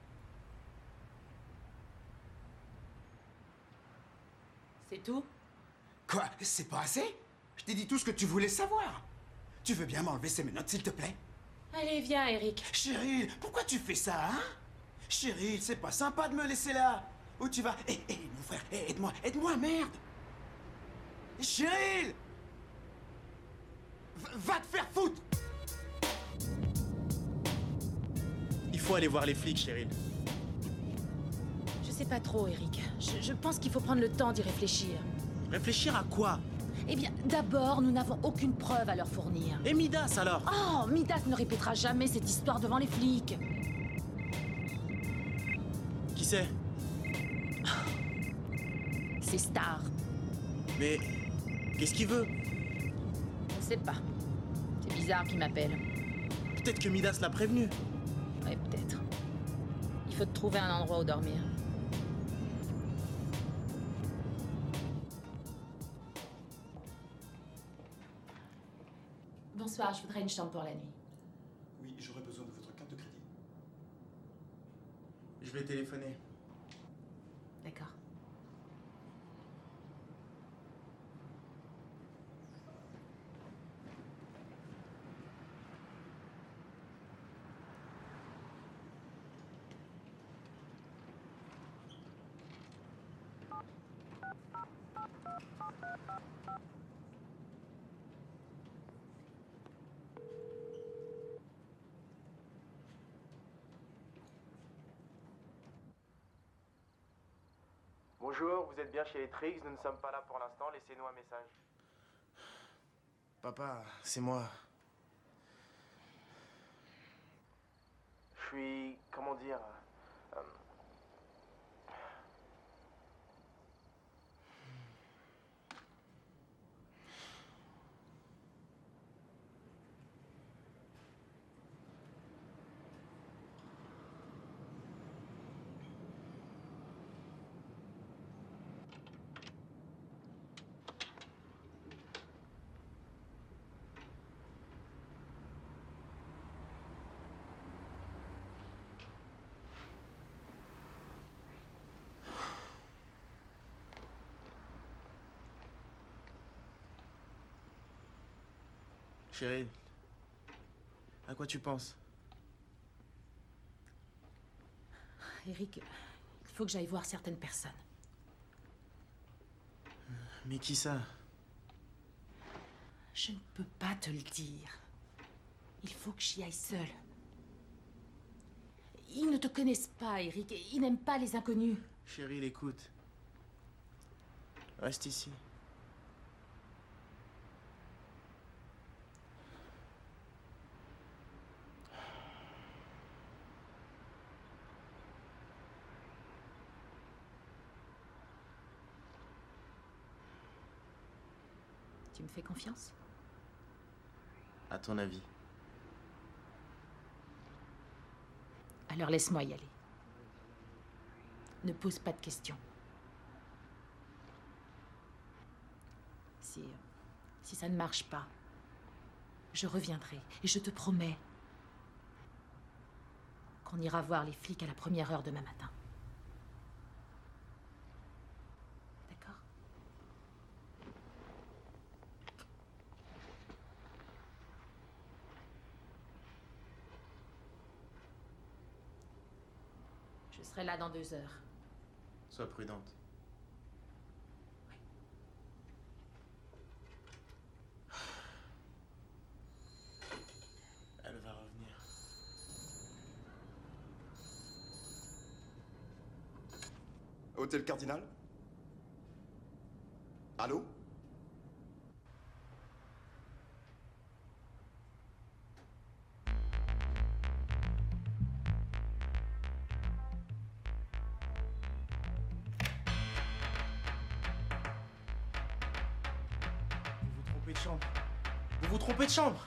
C'est tout? Quoi? C'est pas assez? Je t'ai dit tout ce que tu voulais savoir. Tu veux bien m'enlever ces menottes, s'il te plaît? Allez, viens, Eric. Cheryl, pourquoi tu fais ça, hein? Cheryl, c'est pas sympa de me laisser là. Où tu vas? Hé, hé, mon frère, hé, aide-moi, aide-moi, merde! Cheryl! V- Va te faire foutre! Il faut aller voir les flics, Cheryl. Je sais pas trop, Eric. Je, je pense qu'il faut prendre le temps d'y réfléchir. Réfléchir à quoi? Eh bien, d'abord, nous n'avons aucune preuve à leur fournir. Et Midas, alors? Oh, Midas ne répétera jamais cette histoire devant les flics. Qui c'est? C'est Star. Mais qu'est-ce qu'il veut? Je sais pas. C'est bizarre qu'il m'appelle. Peut-être que Midas l'a prévenu. Ouais, peut-être. Il faut te trouver un endroit où dormir. Bonsoir, je voudrais une chambre pour la nuit. Oui, j'aurais besoin de votre carte de crédit. Je vais téléphoner. D'accord. Bonjour, vous êtes bien chez les Triggs, nous ne sommes pas là pour l'instant, laissez-nous un message. Papa, c'est moi. Je suis... comment dire... euh, Chérie, à quoi tu penses? Eric, il faut que j'aille voir certaines personnes. Mais qui ça? Je ne peux pas te le dire. Il faut que j'y aille seule. Ils ne te connaissent pas, Eric. Ils n'aiment pas les inconnus. Chérie, écoute. Reste ici. Tu me fais confiance? À ton avis? Alors laisse-moi y aller. Ne pose pas de questions. Si, si ça ne marche pas, je reviendrai et je te promets qu'on ira voir les flics à la première heure demain matin. D'accord? Je serai là dans deux heures. Sois prudente. Elle va revenir. Hôtel Cardinal? Allô? Vous vous trompez de chambre. Vous vous trompez de chambre.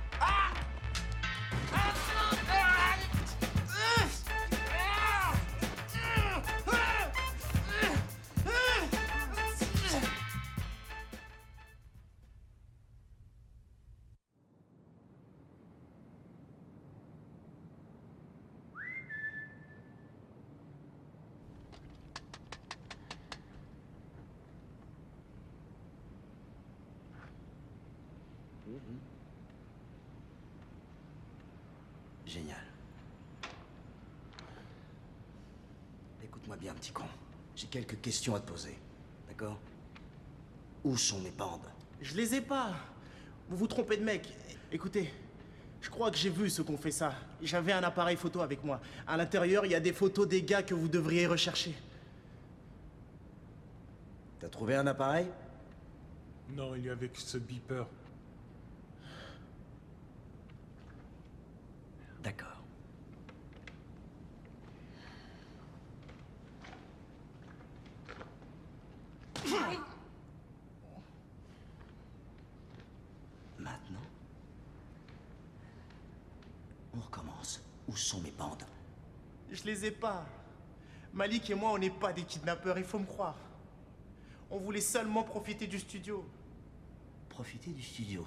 Génial. Écoute-moi bien, petit con. J'ai quelques questions à te poser. D'accord? Où sont mes bandes? Je les ai pas. Vous vous trompez de mec. Écoutez, je crois que j'ai vu ceux qui ont fait ça. J'avais un appareil photo avec moi. À l'intérieur, il y a des photos des gars que vous devriez rechercher. T'as trouvé un appareil? Non, il y avait que ce beeper. D'accord. Maintenant, on recommence. Où sont mes bandes? Je les ai pas. Malik et moi, on n'est pas des kidnappeurs, il faut me croire. On voulait seulement profiter du studio. Profiter du studio.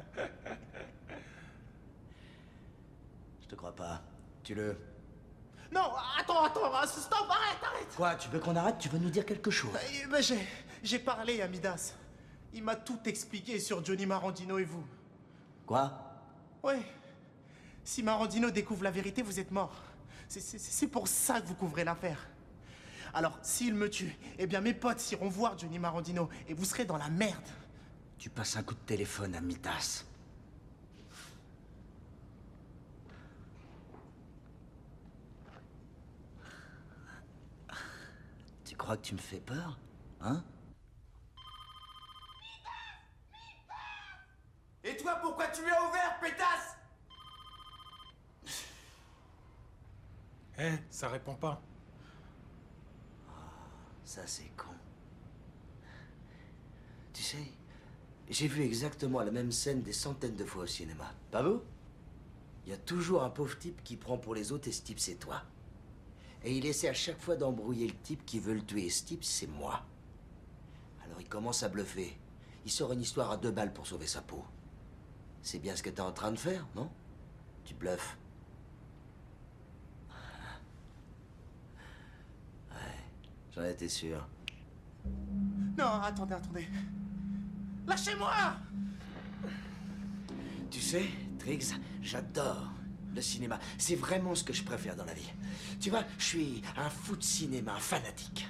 Je te crois pas. Tu le... Non, attends, attends, stop, arrête, arrête. Quoi, tu veux qu'on arrête? Tu veux nous dire quelque chose? Eh ben, j'ai, j'ai parlé à Midas. Il m'a tout expliqué sur Johnny Marandino et vous. Quoi? Ouais. Si Marandino découvre la vérité, vous êtes mort. C'est, c'est, c'est pour ça que vous couvrez l'affaire. Alors, s'il me tue, eh bien mes potes iront voir Johnny Marandino et vous serez dans la merde. Tu passes un coup de téléphone à Midas. Tu crois que tu me fais peur? Hein? Et toi, pourquoi tu lui as ouvert, pétasse? Eh, ça répond pas. Ça, c'est con. Tu sais, j'ai vu exactement la même scène des centaines de fois au cinéma. Pas vous? Il y a toujours un pauvre type qui prend pour les autres et ce type, c'est toi. Et il essaie à chaque fois d'embrouiller le type qui veut le tuer. Et ce type, c'est moi. Alors il commence à bluffer. Il sort une histoire à deux balles pour sauver sa peau. C'est bien ce que t'es en train de faire, non? Tu bluffes. J'en étais sûr. Non, attendez, attendez. Lâchez-moi! Tu sais, Triggs, j'adore le cinéma. C'est vraiment ce que je préfère dans la vie. Tu vois, je suis un fou de cinéma, fanatique.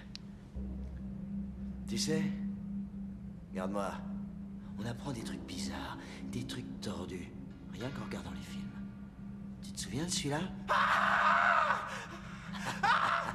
Tu sais, regarde-moi. On apprend des trucs bizarres, des trucs tordus, rien qu'en regardant les films. Tu te souviens de celui-là? Ah! Ah!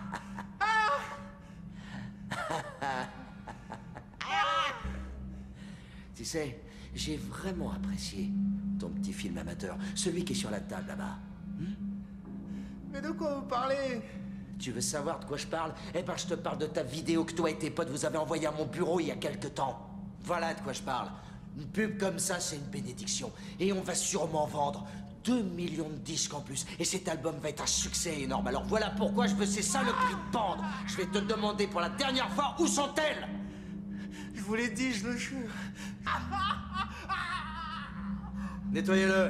Tu sais, j'ai vraiment apprécié ton petit film amateur, celui qui est sur la table là-bas. Hmm? Mais de quoi vous parlez? Tu veux savoir de quoi je parle? Eh ben, je te parle de ta vidéo que toi et tes potes vous avez envoyée à mon bureau il y a quelque temps. Voilà de quoi je parle. Une pub comme ça, c'est une bénédiction. Et on va sûrement vendre deux millions de disques en plus. Et cet album va être un succès énorme. Alors voilà pourquoi je veux ces saloperies de bandes. Je vais te demander pour la dernière fois, où sont-elles? Je vous l'ai dit, je le jure. Nettoyez-le.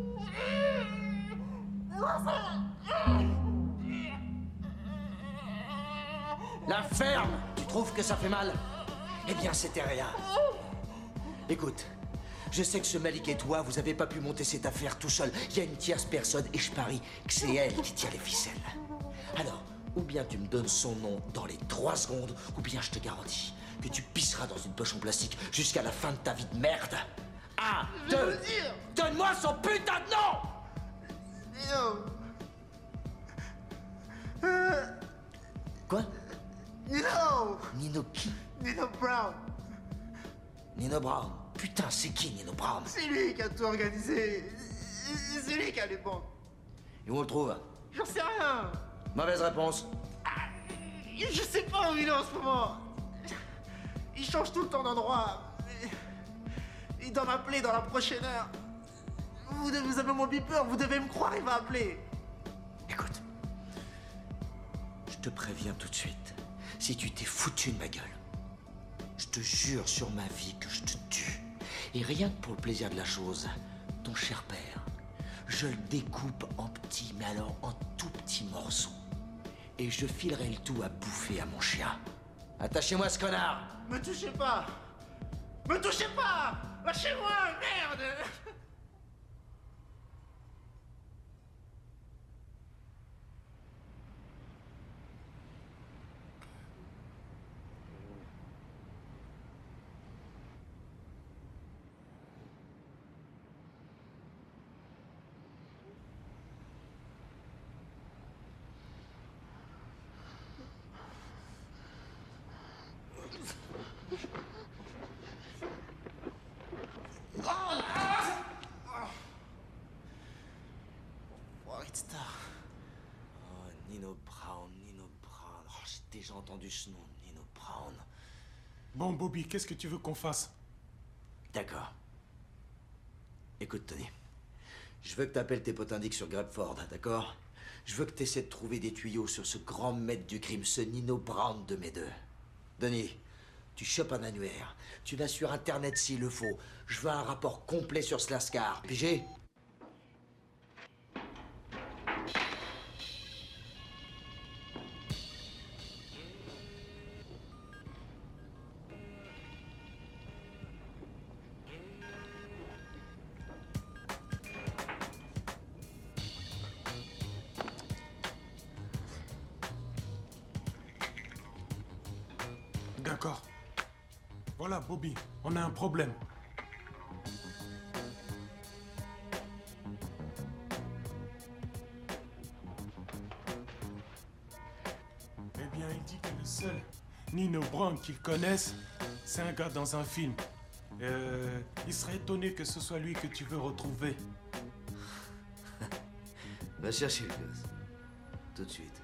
La ferme! Tu trouves que ça fait mal? Eh bien, c'était rien. Écoute, je sais que ce Malik et toi, vous avez pas pu monter cette affaire tout seul. Il y a une tierce personne et je parie que c'est elle qui tient les ficelles. Alors, ou bien tu me donnes son nom dans les trois secondes, ou bien je te garantis que tu pisseras dans une poche en plastique jusqu'à la fin de ta vie de merde. Un, deux, donne-moi son putain de nom! Nino. Euh... Quoi? Nino. Nino qui? Nino Brown. Nino Brown. Putain, c'est qui Nino Brown? C'est lui qui a tout organisé. C'est lui qui a les banques. Et où on le trouve? J'en sais rien. Mauvaise réponse. Ah, je sais pas où il est en ce moment. Il change tout le temps d'endroit. Il doit m'appeler dans la prochaine heure. Vous, vous avez mon beeper, vous devez me croire, il va appeler. Écoute, je te préviens tout de suite. Si tu t'es foutu de ma gueule, je te jure sur ma vie que je te tue. Et rien que pour le plaisir de la chose, ton cher père, je le découpe en petits, mais alors en tout petits morceaux. Et je filerai le tout à bouffer à mon chien. Attachez-moi ce connard! Me touchez pas! Me touchez pas! Lâchez-moi, merde! Oh, Nino Brown, Nino Brown. Oh, j'ai déjà entendu ce nom, Nino Brown. Bon, Bobby, qu'est-ce que tu veux qu'on fasse? D'accord. Écoute, Tony. Je veux que t'appelles tes potes indiques sur Grabford, d'accord? Je veux que t'essaies de trouver des tuyaux sur ce grand maître du crime, ce Nino Brown de mes deux. Denis, tu chopes un annuaire. Tu vas sur Internet s'il le faut. Je veux un rapport complet sur ce Lascar. Pigé? D'accord. Voilà, Bobby, on a un problème. Eh bien, il dit que le seul Nino Brown qu'il connaisse, c'est un gars dans un film. Euh, il serait étonné que ce soit lui que tu veux retrouver. Va chercher le gosse. Tout de suite.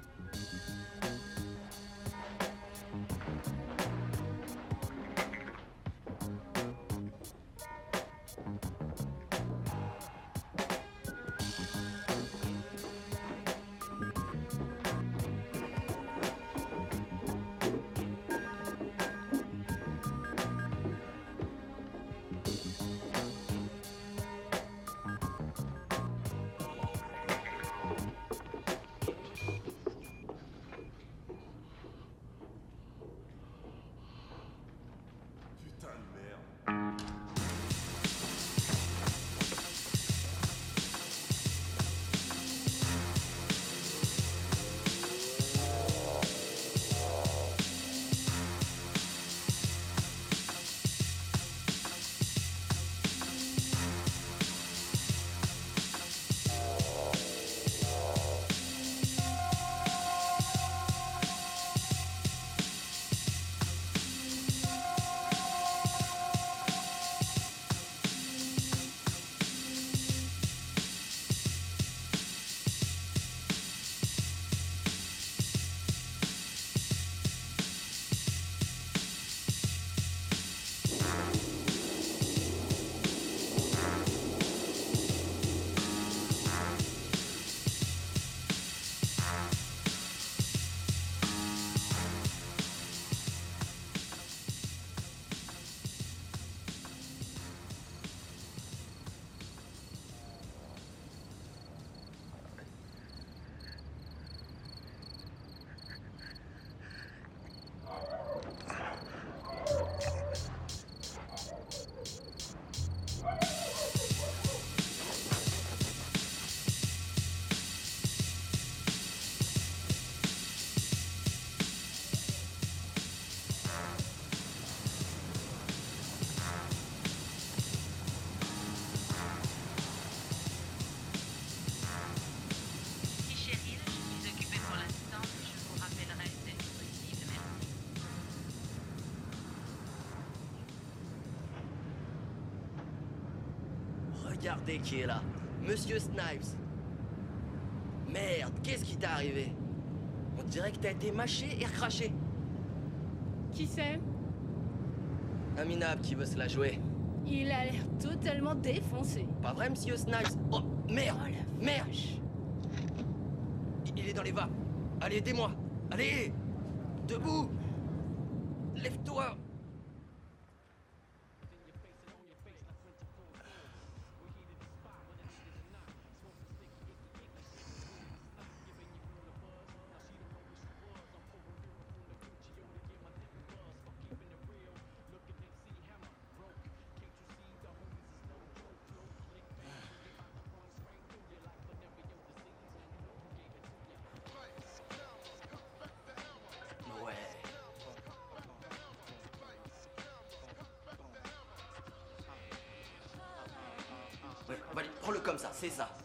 Regardez qui est là. Monsieur Snipes. Merde, qu'est-ce qui t'est arrivé? On dirait que t'as été mâché et recraché. Qui c'est? Un minable qui veut se la jouer. Il a l'air totalement défoncé. Pas vrai, monsieur Snipes? Oh, merde! Merde! Il est dans les vapes. Allez, aidez-moi. Allez! Debout! Lève-toi! Allez, prends-le comme ça, c'est ça.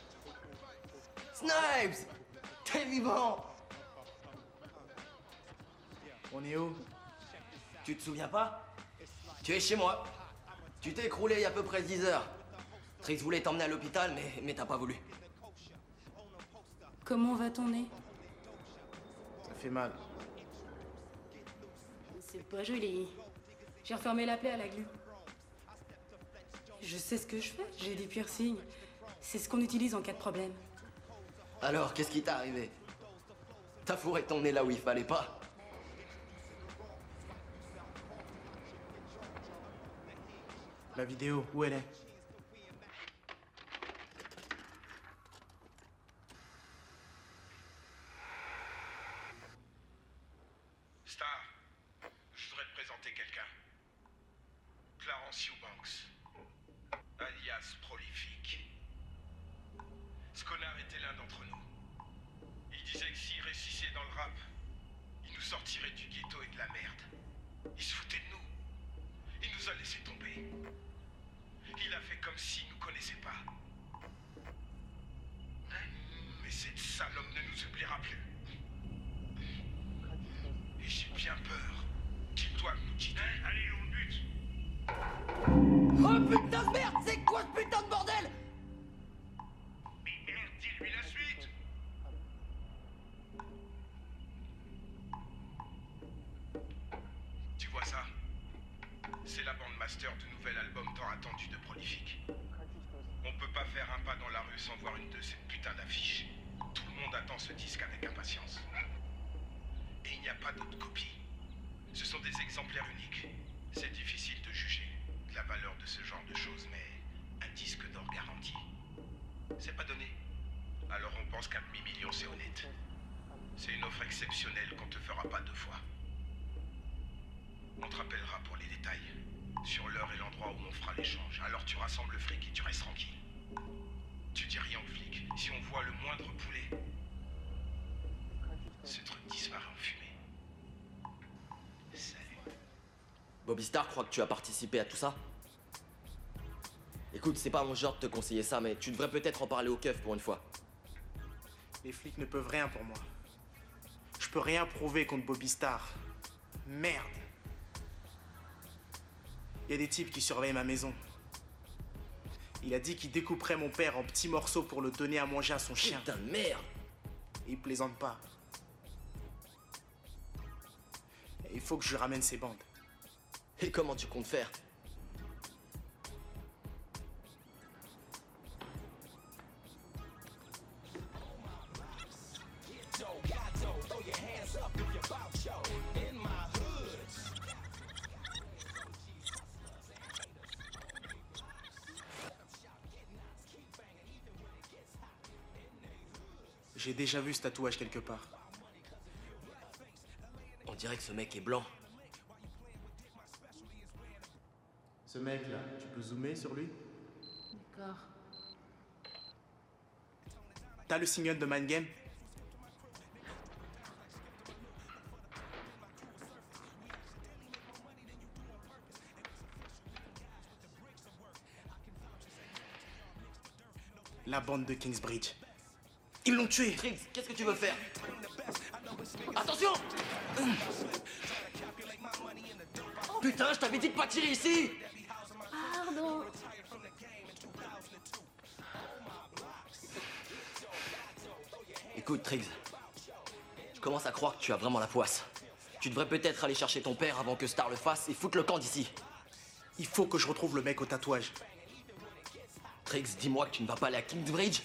Snipes! T'es vivant! On est où? Tu te souviens pas? Tu es chez moi. Tu t'es écroulé il y a à peu près dix heures. Trix voulait t'emmener à l'hôpital, mais, mais t'as pas voulu. Comment va ton nez? Ça fait mal. C'est pas joli. J'ai refermé la plaie à la glu. Je sais ce que je fais, j'ai des piercings. C'est ce qu'on utilise en cas de problème. Alors, qu'est-ce qui t'est arrivé? T'as fourré ton nez là où il fallait pas? La vidéo, où elle est? Star, je voudrais te présenter quelqu'un. Clarence Eubanks, alias Prolifique. Ce connard était l'un d'entre nous. Il disait que s'il réussissait dans le rap, il nous sortirait du ghetto et de la merde. Il se foutait de nous. Il nous a laissé tomber. Il a fait comme s'il nous connaissait pas. Mais cette salope ne nous oubliera plus. Et j'ai bien peur qu'il doive nous quitter. Hein? Allez, on bute. Oh putain de merde, c'est quoi ce putain de bordel? Mais merde, dis-lui la suite. Tu vois ça? C'est la bande master du nouvel album tant attendu de Prolific. On peut pas faire un pas dans la rue sans voir une de ces putains d'affiches. Tout le monde attend ce disque avec impatience. Et il n'y a pas d'autres copies. Ce sont des exemplaires uniques. C'est difficile de juger la valeur de ce genre de choses, mais un disque d'or garanti, c'est pas donné. Alors on pense qu'un demi-million c'est honnête. C'est une offre exceptionnelle qu'on te fera pas deux fois. On te rappellera pour les détails, sur l'heure et l'endroit où on fera l'échange. Alors tu rassembles le fric et tu restes tranquille. Tu dis rien aux flics. Si on voit le moindre poulet, ce truc disparaît en fumée. Salut. Bobby Star croit que tu as participé à tout ça? Écoute, c'est pas mon genre de te conseiller ça, mais tu devrais peut-être en parler au keuf pour une fois. Les flics ne peuvent rien pour moi. Je peux rien prouver contre Bobby Star. Merde. Il y a des types qui surveillent ma maison. Il a dit qu'il découperait mon père en petits morceaux pour le donner à manger à son chien. Putain de merde. Et il plaisante pas. Et il faut que je lui ramène ses bandes. Et comment tu comptes faire? J'ai déjà vu ce tatouage quelque part. On dirait que ce mec est blanc. Ce mec-là, tu peux zoomer sur lui? D'accord. T'as le single de Mind Game? La bande de Kingsbridge. Ils l'ont tué! Triggs, qu'est-ce que tu veux faire? Attention! Putain, je t'avais dit de pas tirer ici! Pardon. Écoute, Triggs. Je commence à croire que tu as vraiment la poisse. Tu devrais peut-être aller chercher ton père avant que Star le fasse et foutre le camp d'ici. Il faut que je retrouve le mec au tatouage. Triggs, dis-moi que tu ne vas pas aller à Kingsbridge?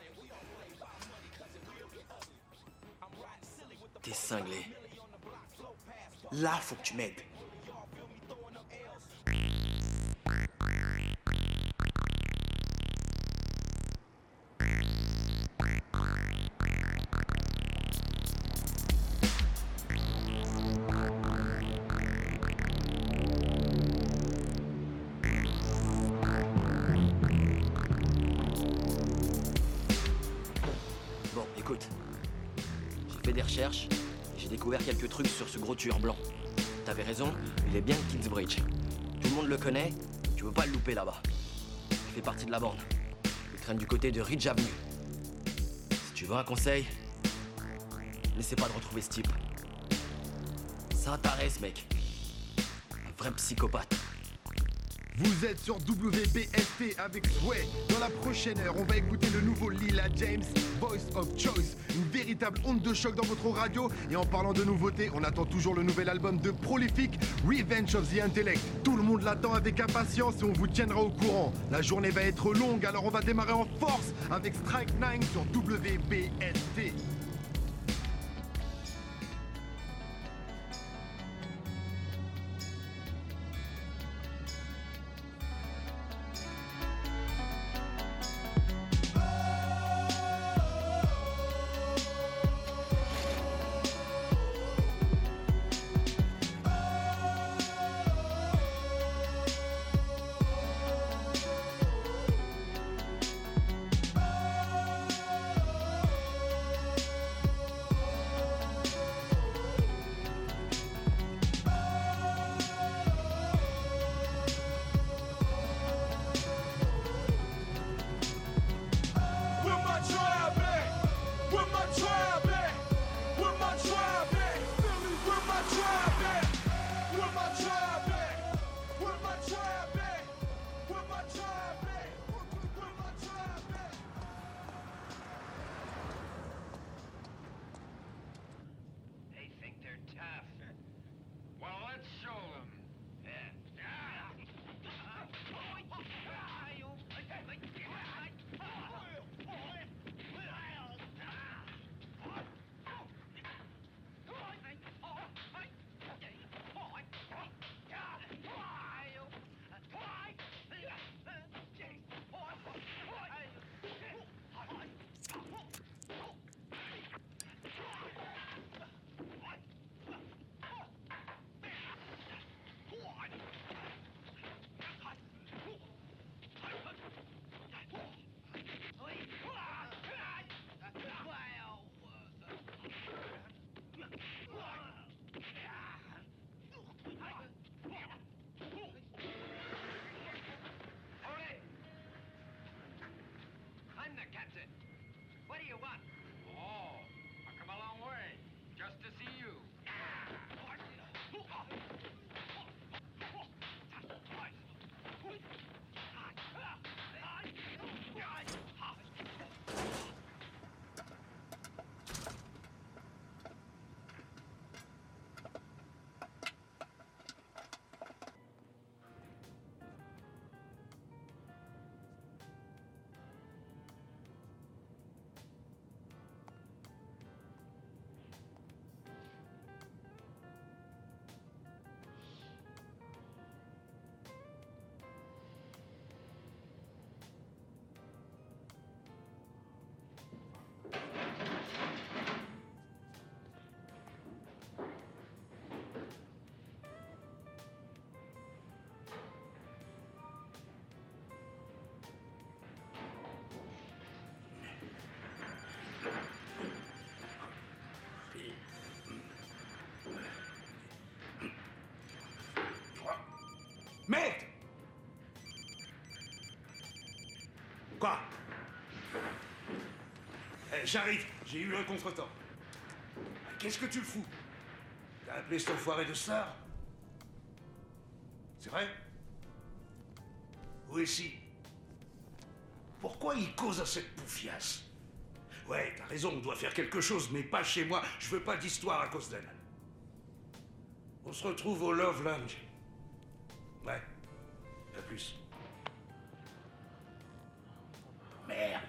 T'es cinglé. Là, faut que tu m'aides. Bon, écoute. J'ai fait des recherches et j'ai découvert quelques trucs sur ce gros tueur blanc. T'avais raison, il est bien de Kingsbridge. Tout le monde le connaît, tu veux pas le louper là-bas. Il fait partie de la bande. Il traîne du côté de Ridge Avenue. Si tu veux un conseil, n'essaie pas de retrouver ce type. C'est un taré, ce mec. Un vrai psychopathe. Vous êtes sur W B S T avec Sway. Dans la prochaine heure, on va écouter le nouveau Lila James, Voice of Choice. Une véritable onde de choc dans votre radio. Et en parlant de nouveautés, on attend toujours le nouvel album de Prolific, Revenge of the Intellect. Tout le monde l'attend avec impatience et on vous tiendra au courant. La journée va être longue, alors on va démarrer en force avec Strike neuf sur W B S T. catch it. What do you want? Oh, I come a long way just to see you. Merde! Quoi? Eh, j'arrive, j'ai eu un contretemps. Qu'est-ce que tu le fous? T'as appelé cet enfoiré de star? C'est vrai? Où est-ce? Pourquoi il cause à cette poufiasse? Ouais, t'as raison, on doit faire quelque chose, mais pas chez moi. Je veux pas d'histoire à cause d'elle. On se retrouve au Love Lounge. Ouais. À plus. Merde.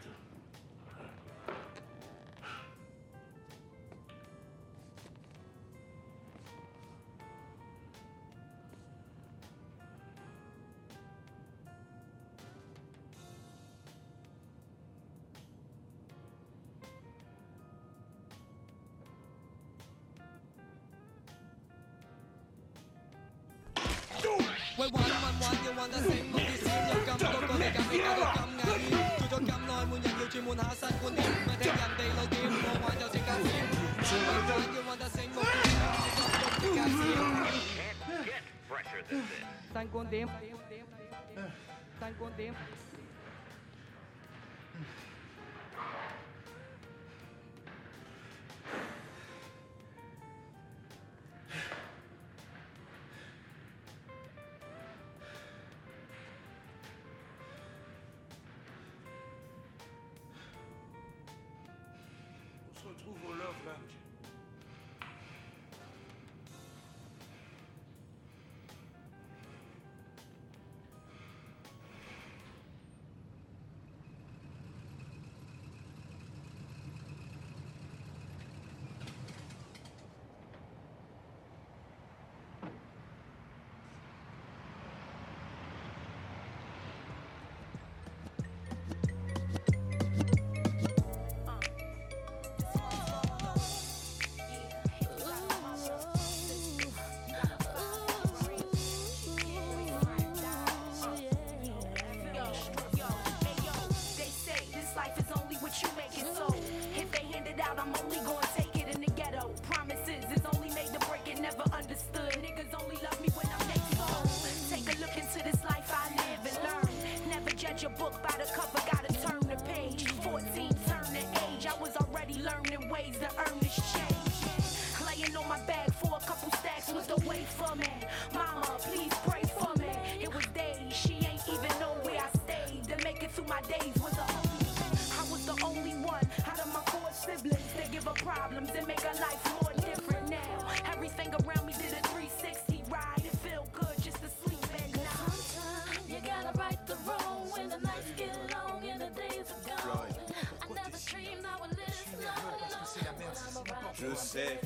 Well, one man one you wanna sing but this scene you come to go make a make a come ngani tu cho come nói muốn nhận yêu chỉ muốn hạ sát quân tim mà thấy nhầm đây lâu tim một hoàn cho xin ca xin one one you wanna sing but this scene you come to make a Can't get fresher than this. Sang quân tim Sang quân tim On se retrouve au Love Lounge. They say this life is only what you make it so. If they hand it out, I'm only gonna take it in the ghetto. Promises is only made to break it, never understood. Niggas only love me when I'm next door. Take a look into this life I live and learn. Never judge a book by the cover, gotta turn the page. fourteen, turn the age. I was already learning ways to earn this change. Laying on my back for a couple stacks was the way for me. Mama, please pray for me. It was days, she ain't even know where I stayed. To make it through my days was the only I was the only one out of my four siblings that give her problems and make her life more different now. Everything around me did a three sixty ride. It felt good just to sleep at night. Sometimes you gotta right the wrong when the nights get long and the days are gone. I never dreamed I would live this long. Je sais.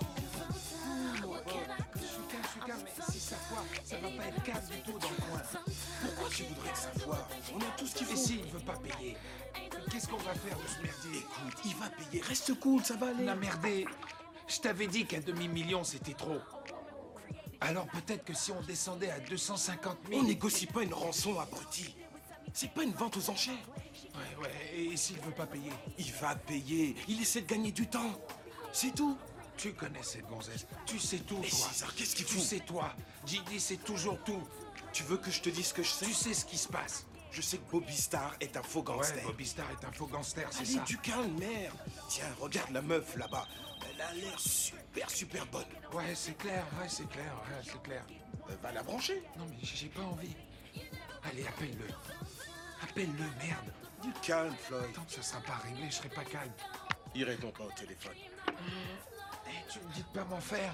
Je suis calme, je suis calme, mais si ça foire, ça va pas être calme du tout dans le coin. Pourquoi tu voudrais que ça foire? On a tout ce qu'il faut. Et s'il veut pas payer, qu'est-ce qu'on va faire de ce merdier? Écoute, il va payer. Reste cool, ça va aller. La merdée. Je t'avais dit qu'un demi-million, c'était trop. Alors peut-être que si on descendait à deux cent cinquante mille... On négocie pas une rançon, abruti. C'est pas une vente aux enchères. Ouais, ouais, et s'il veut pas payer? Il va payer. Il essaie de gagner du temps. C'est tout. Tu connais cette gonzesse. Tu sais tout, Et toi. César, qu'est-ce qu'il Tu fout? sais, toi. J D, c'est toujours tout. Tu veux que je te dise ce que je sais? Tu sais ce qui se passe. Je sais que Bobby Star est un faux gangster. Ouais, Bobby Star est un faux gangster, c'est Allez, ça. du calme, merde. Tiens, regarde la meuf là-bas. Elle a l'air super, super bonne. Ouais, c'est clair, ouais, c'est clair, ouais, c'est clair. Euh, va la brancher. Non, mais j'ai pas envie. Allez, appelle-le. Appelle-le, merde. Du calme, Floyd. Tant que ça sera pas réglé, je serai pas calme. Il répond pas au téléphone. Eh, tu me dis de pas m'en faire.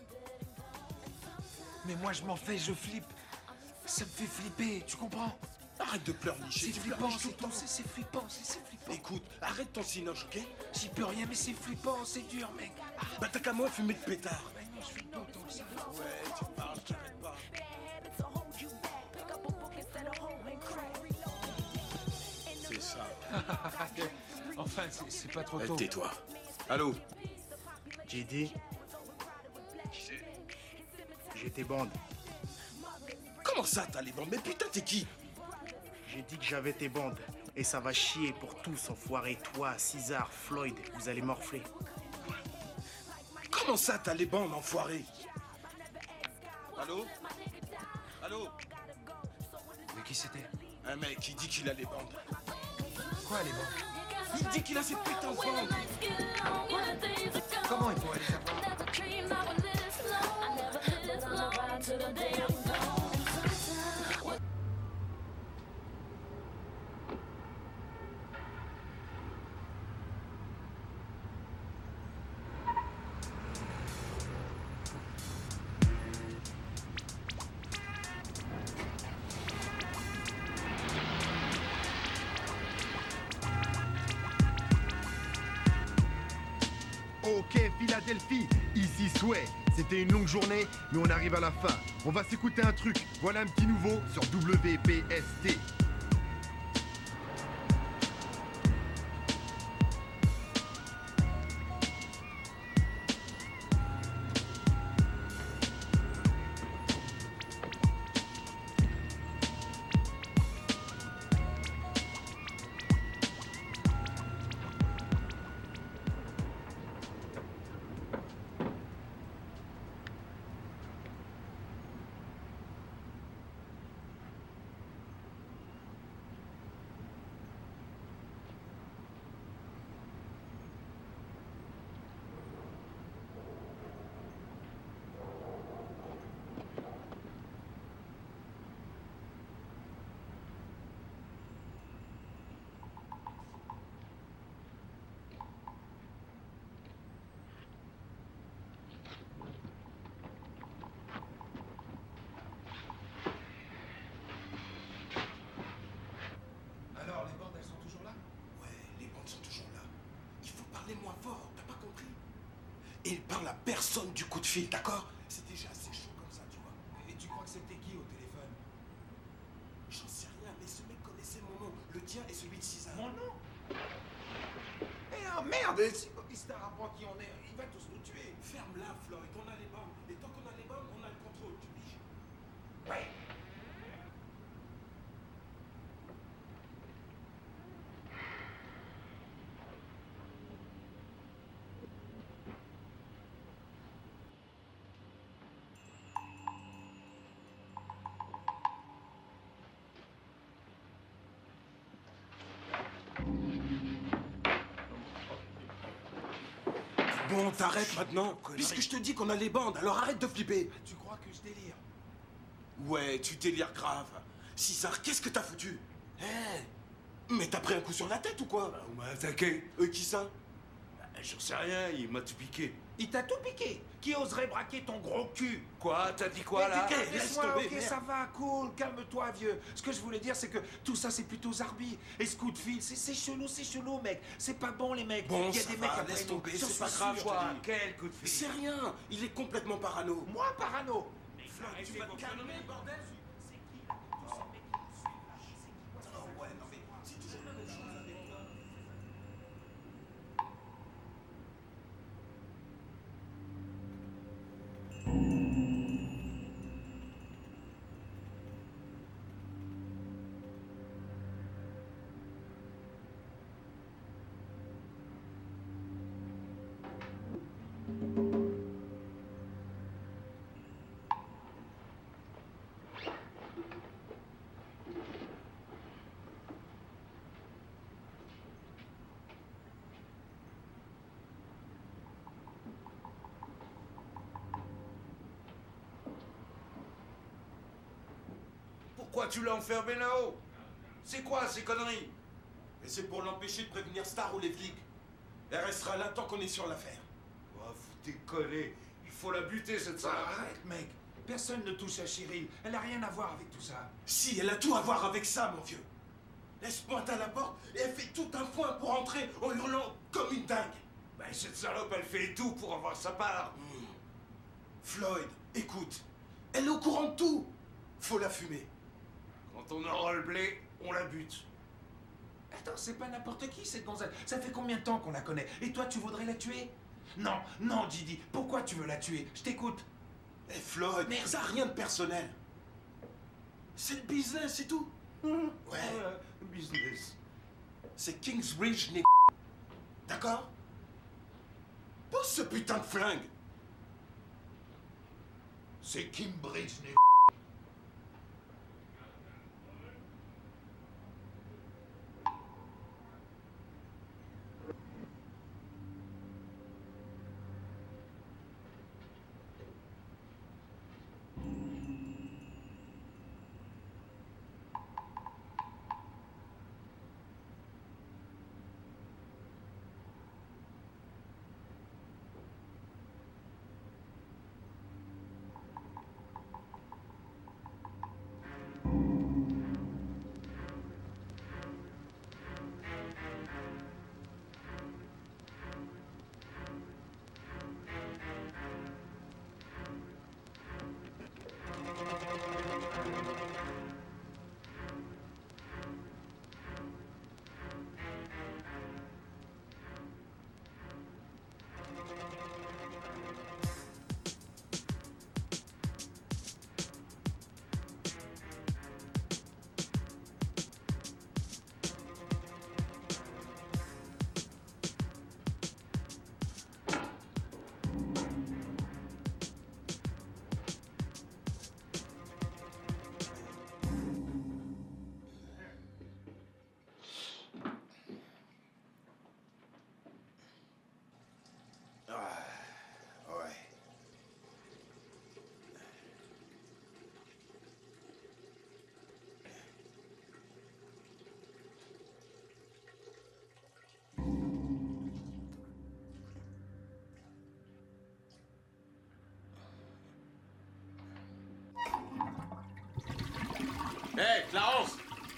Mais moi, je m'en fais, je flippe. Ça me fait flipper, tu comprends? Arrête de pleurnicher. C'est tu flippant, pleurniches tout c'est le temps. tout, c'est c'est flippant, c'est c'est flippant. Écoute, arrête ton cinoche, ok? J'y peux rien, mais c'est flippant, c'est dur, mec. Bah t'as qu'à moi fumer de pétard. Mais non, je flippe pas autant que ça. Ouais, tu parles, je t'arrête pas. C'est ça. Enfin, c'est- c'est pas trop Eh, tôt. tais-toi. Allô? J'ai dit. J'étais bande. Comment ça, t'as les bandes? Mais putain, t'es qui? J'ai dit que j'avais tes bandes. Et ça va chier pour tous, enfoirés. Toi, César, Floyd, vous allez morfler. Comment ça, t'as les bandes, enfoiré? Allô? Allô? Mais qui c'était? Un mec qui dit qu'il a les bandes. Quoi, les bandes? Il dit qu'il a ses putains de bandes. Comment il pourrait les avoir? Ok, Philadelphie, ici Sway. C'était une longue journée, mais on arrive à la fin. On va s'écouter un truc. Voilà un petit nouveau sur W P S T. Alors, les bandes, elles sont toujours là? Ouais, les bandes sont toujours là. Il faut parler moins fort, t'as pas compris? Et il parle à personne du coup de fil, d'accord? C'est déjà assez chaud comme ça, tu vois. Et tu crois que c'était qui au téléphone? J'en sais rien, mais ce mec connaissait mon nom, le tien et celui de César. Mon nom? Eh oh, merde! Si Bobby Star apprend qui on est, il va tous nous tuer. Ferme-la, Floyd, on a les bandes. Et tant qu'on a les bandes, on a le contrôle, tu piges? Ouais. Bon, t'arrêtes maintenant. Puisque je te dis qu'on a les bandes, alors arrête de flipper. Tu crois que je délire? Ouais, tu délires grave. César, qu'est-ce que t'as foutu? Hé, mais t'as pris un coup sur la tête ou quoi? On m'a attaqué. Euh, qui ça? J'en sais rien, il m'a tout piqué. Il t'a tout piqué. Qui oserait braquer ton gros cul? Quoi? T'as dit quoi, là? Eh, laisse Laisse-moi, tomber, ok, merde. ça va, cool, calme-toi, vieux. Ce que je voulais dire, c'est que tout ça, c'est plutôt Zarbi. Et ce coup de fil, c'est c'est chelou, c'est chelou, mec. C'est pas bon, les mecs. Bon, Il y a ça des va, mecs après laisse nous. tomber, J'en c'est suis pas grave, sûr. je te Quoi, dis. quel coup de fil? C'est rien, il est complètement parano. Moi, parano. Mais Floyd, tu vas te calmer, bordel. C'est qui, là, tous ces mecs qui nous suivent, là? C'est qui? Oh ouais, non mais c'est toujours la même chose avec toi. Pourquoi tu l'as enfermé là-haut? C'est quoi ces conneries? Et c'est pour l'empêcher de prévenir Star ou les flics. Elle restera là tant qu'on est sur l'affaire. Oh, vous décollez. Il faut la buter, cette salope. Arrête, mec. Personne ne touche à Cheryl. Elle n'a rien à voir avec tout ça. Si, elle a tout à voir avec ça, mon vieux. Elle se pointe à la porte et elle fait tout un foin pour entrer en hurlant comme une dingue. Ben, cette salope, elle fait tout pour avoir sa part. Mmh. Floyd, écoute. Elle est au courant de tout. Faut la fumer. Quand on aura le blé, on la bute. Attends, c'est pas n'importe qui, cette gonzesse. Ça fait combien de temps qu'on la connaît? Et toi, tu voudrais la tuer? Non, non, Didi. Pourquoi tu veux la tuer? Je t'écoute. Eh, Floyd, mais ça n'a rien de personnel. C'est le business, c'est tout. Ouais. Euh, business. C'est Kingsbridge, né. D'accord? Pose ce putain de flingue. C'est Kingsbridge, né. Hé, hey, Clarence!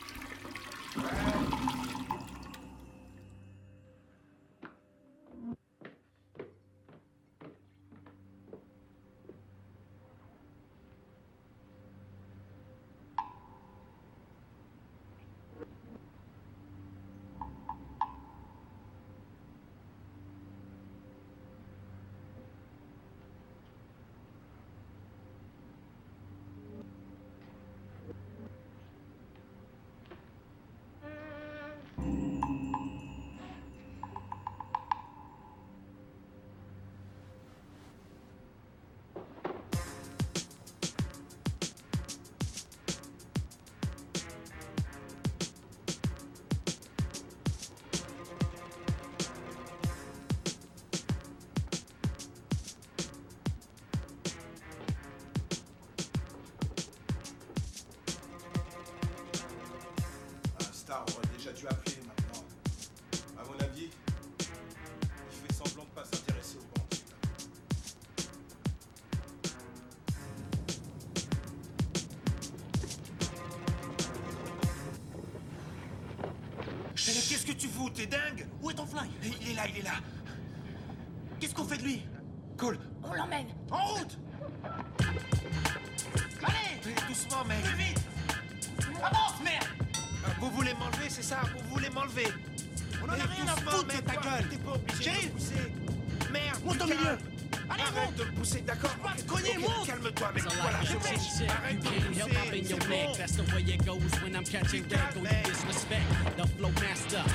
Star aurait déjà dû appeler maintenant. À mon avis, il fait semblant de pas s'intéresser aux banques. Mais qu'est-ce que tu fous? T'es dingue? Où est ton flingue? Il est là, il est là. Qu'est-ce qu'on fait de lui? Cool. On l'emmène. En route! Allez! Mais doucement, mec. Plus vite! Avance, merde! Vous voulez m'enlever, c'est ça? Vous voulez m'enlever? On en a rien à foutre, mets ta gueule! T'es pas obligé de me pousser. Merde! Monte au milieu! Allez, arrête de me pousser, d'accord? Cogner, monte! Calme-toi, mec. Voilà, je sais. Arrête de me pousser. C'est bon. That's the way it goes when I'm catching back on you disrespect. The flow master.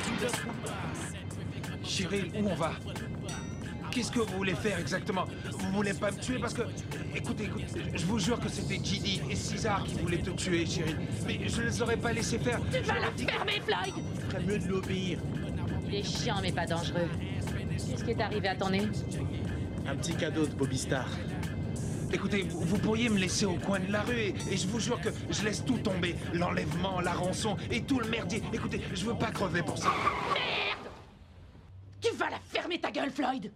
Cheryl, où on va? Qu'est-ce que vous voulez faire exactement? Vous voulez pas me tuer parce que... Écoutez, écoutez, je vous jure que c'était J D et César qui voulaient te tuer, Cheryl. Mais je les aurais pas laissés faire. Tu vas la fermer, Floyd! Il ferait mieux de l'obéir. Il est chiant, mais pas dangereux. Qu'est-ce qui est arrivé à ton nez? Un petit cadeau de Bobby Star. Écoutez, vous, vous pourriez me laisser au coin de la rue et, et je vous jure que je laisse tout tomber. L'enlèvement, la rançon et tout le merdier. Écoutez, je veux pas crever pour ça. Merde! Tu vas la fermer ta gueule, Floyd!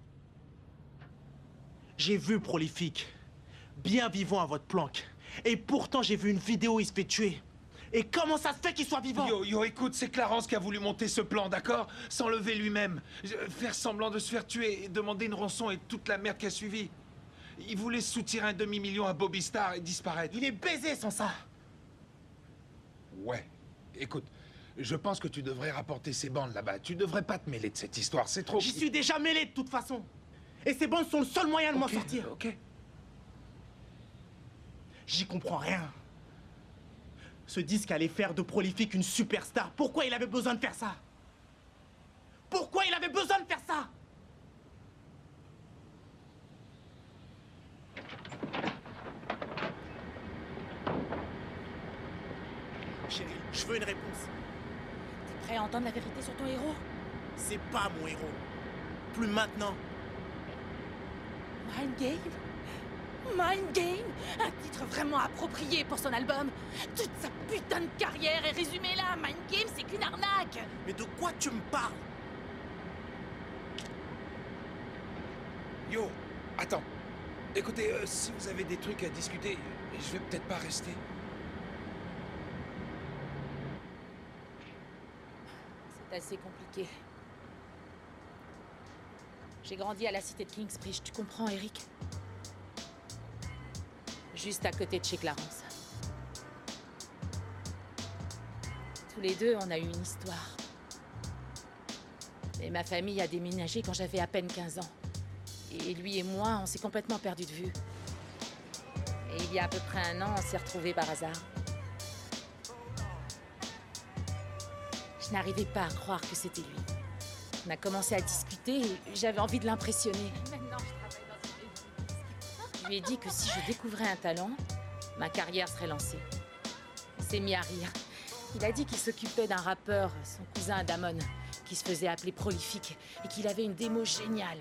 J'ai vu Prolifique, bien vivant à votre planque. Et pourtant, j'ai vu une vidéo où il se fait tuer. Et comment ça se fait qu'il soit vivant? Yo, yo, écoute, c'est Clarence qui a voulu monter ce plan, d'accord? S'enlever lui-même, faire semblant de se faire tuer, et demander une rançon et toute la merde qui a suivi. Il voulait soutirer un demi-million à Bobby Starr et disparaître. Il est baisé sans ça. Ouais, écoute, je pense que tu devrais rapporter ces bandes là-bas. Tu devrais pas te mêler de cette histoire, c'est trop... J'y suis déjà mêlé de toute façon. Et ces bandes sont le seul moyen de m'en Ok, sortir. ok. J'y comprends rien. Ce disque allait faire de Prolifique une superstar. Pourquoi il avait besoin de faire ça? Pourquoi il avait besoin de faire ça? Chérie, je veux une réponse. T'es prêt à entendre la vérité sur ton héros? C'est pas mon héros. Plus maintenant. Mind Game? Mind Game? Un titre vraiment approprié pour son album. Toute sa putain de carrière est résumée là. Mind Game, c'est qu'une arnaque. Mais de quoi tu me parles? Yo, attends. Écoutez, euh, si vous avez des trucs à discuter, je vais peut-être pas rester. C'est assez compliqué. J'ai grandi à la cité de Kingsbridge, tu comprends, Eric? Juste à côté de chez Clarence. Tous les deux, on a eu une histoire. Et ma famille a déménagé quand j'avais à peine quinze ans. Et lui et moi, on s'est complètement perdus de vue. Et il y a à peu près un an, on s'est retrouvés par hasard. Je n'arrivais pas à croire que c'était lui. On a commencé à discuter et j'avais envie de l'impressionner. Maintenant, je travaille dans une maison. Je lui ai dit que si je découvrais un talent, ma carrière serait lancée. Il s'est mis à rire. Il a dit qu'il s'occupait d'un rappeur, son cousin Damon, qui se faisait appeler Prolifique et qu'il avait une démo géniale.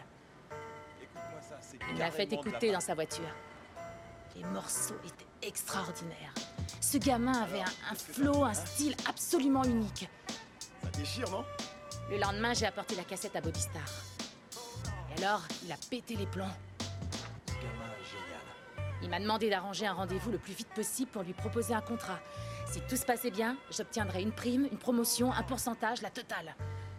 Il m'a fait écouter dans sa voiture. Les morceaux étaient extraordinaires. Ce gamin avait un, un flow, un style absolument unique. Ça déchire, non? Le lendemain, j'ai apporté la cassette à Bobby Starr. Et alors, il a pété les plombs. Ce gamin est génial. Il m'a demandé d'arranger un rendez-vous le plus vite possible pour lui proposer un contrat. Si tout se passait bien, j'obtiendrais une prime, une promotion, un pourcentage, la totale.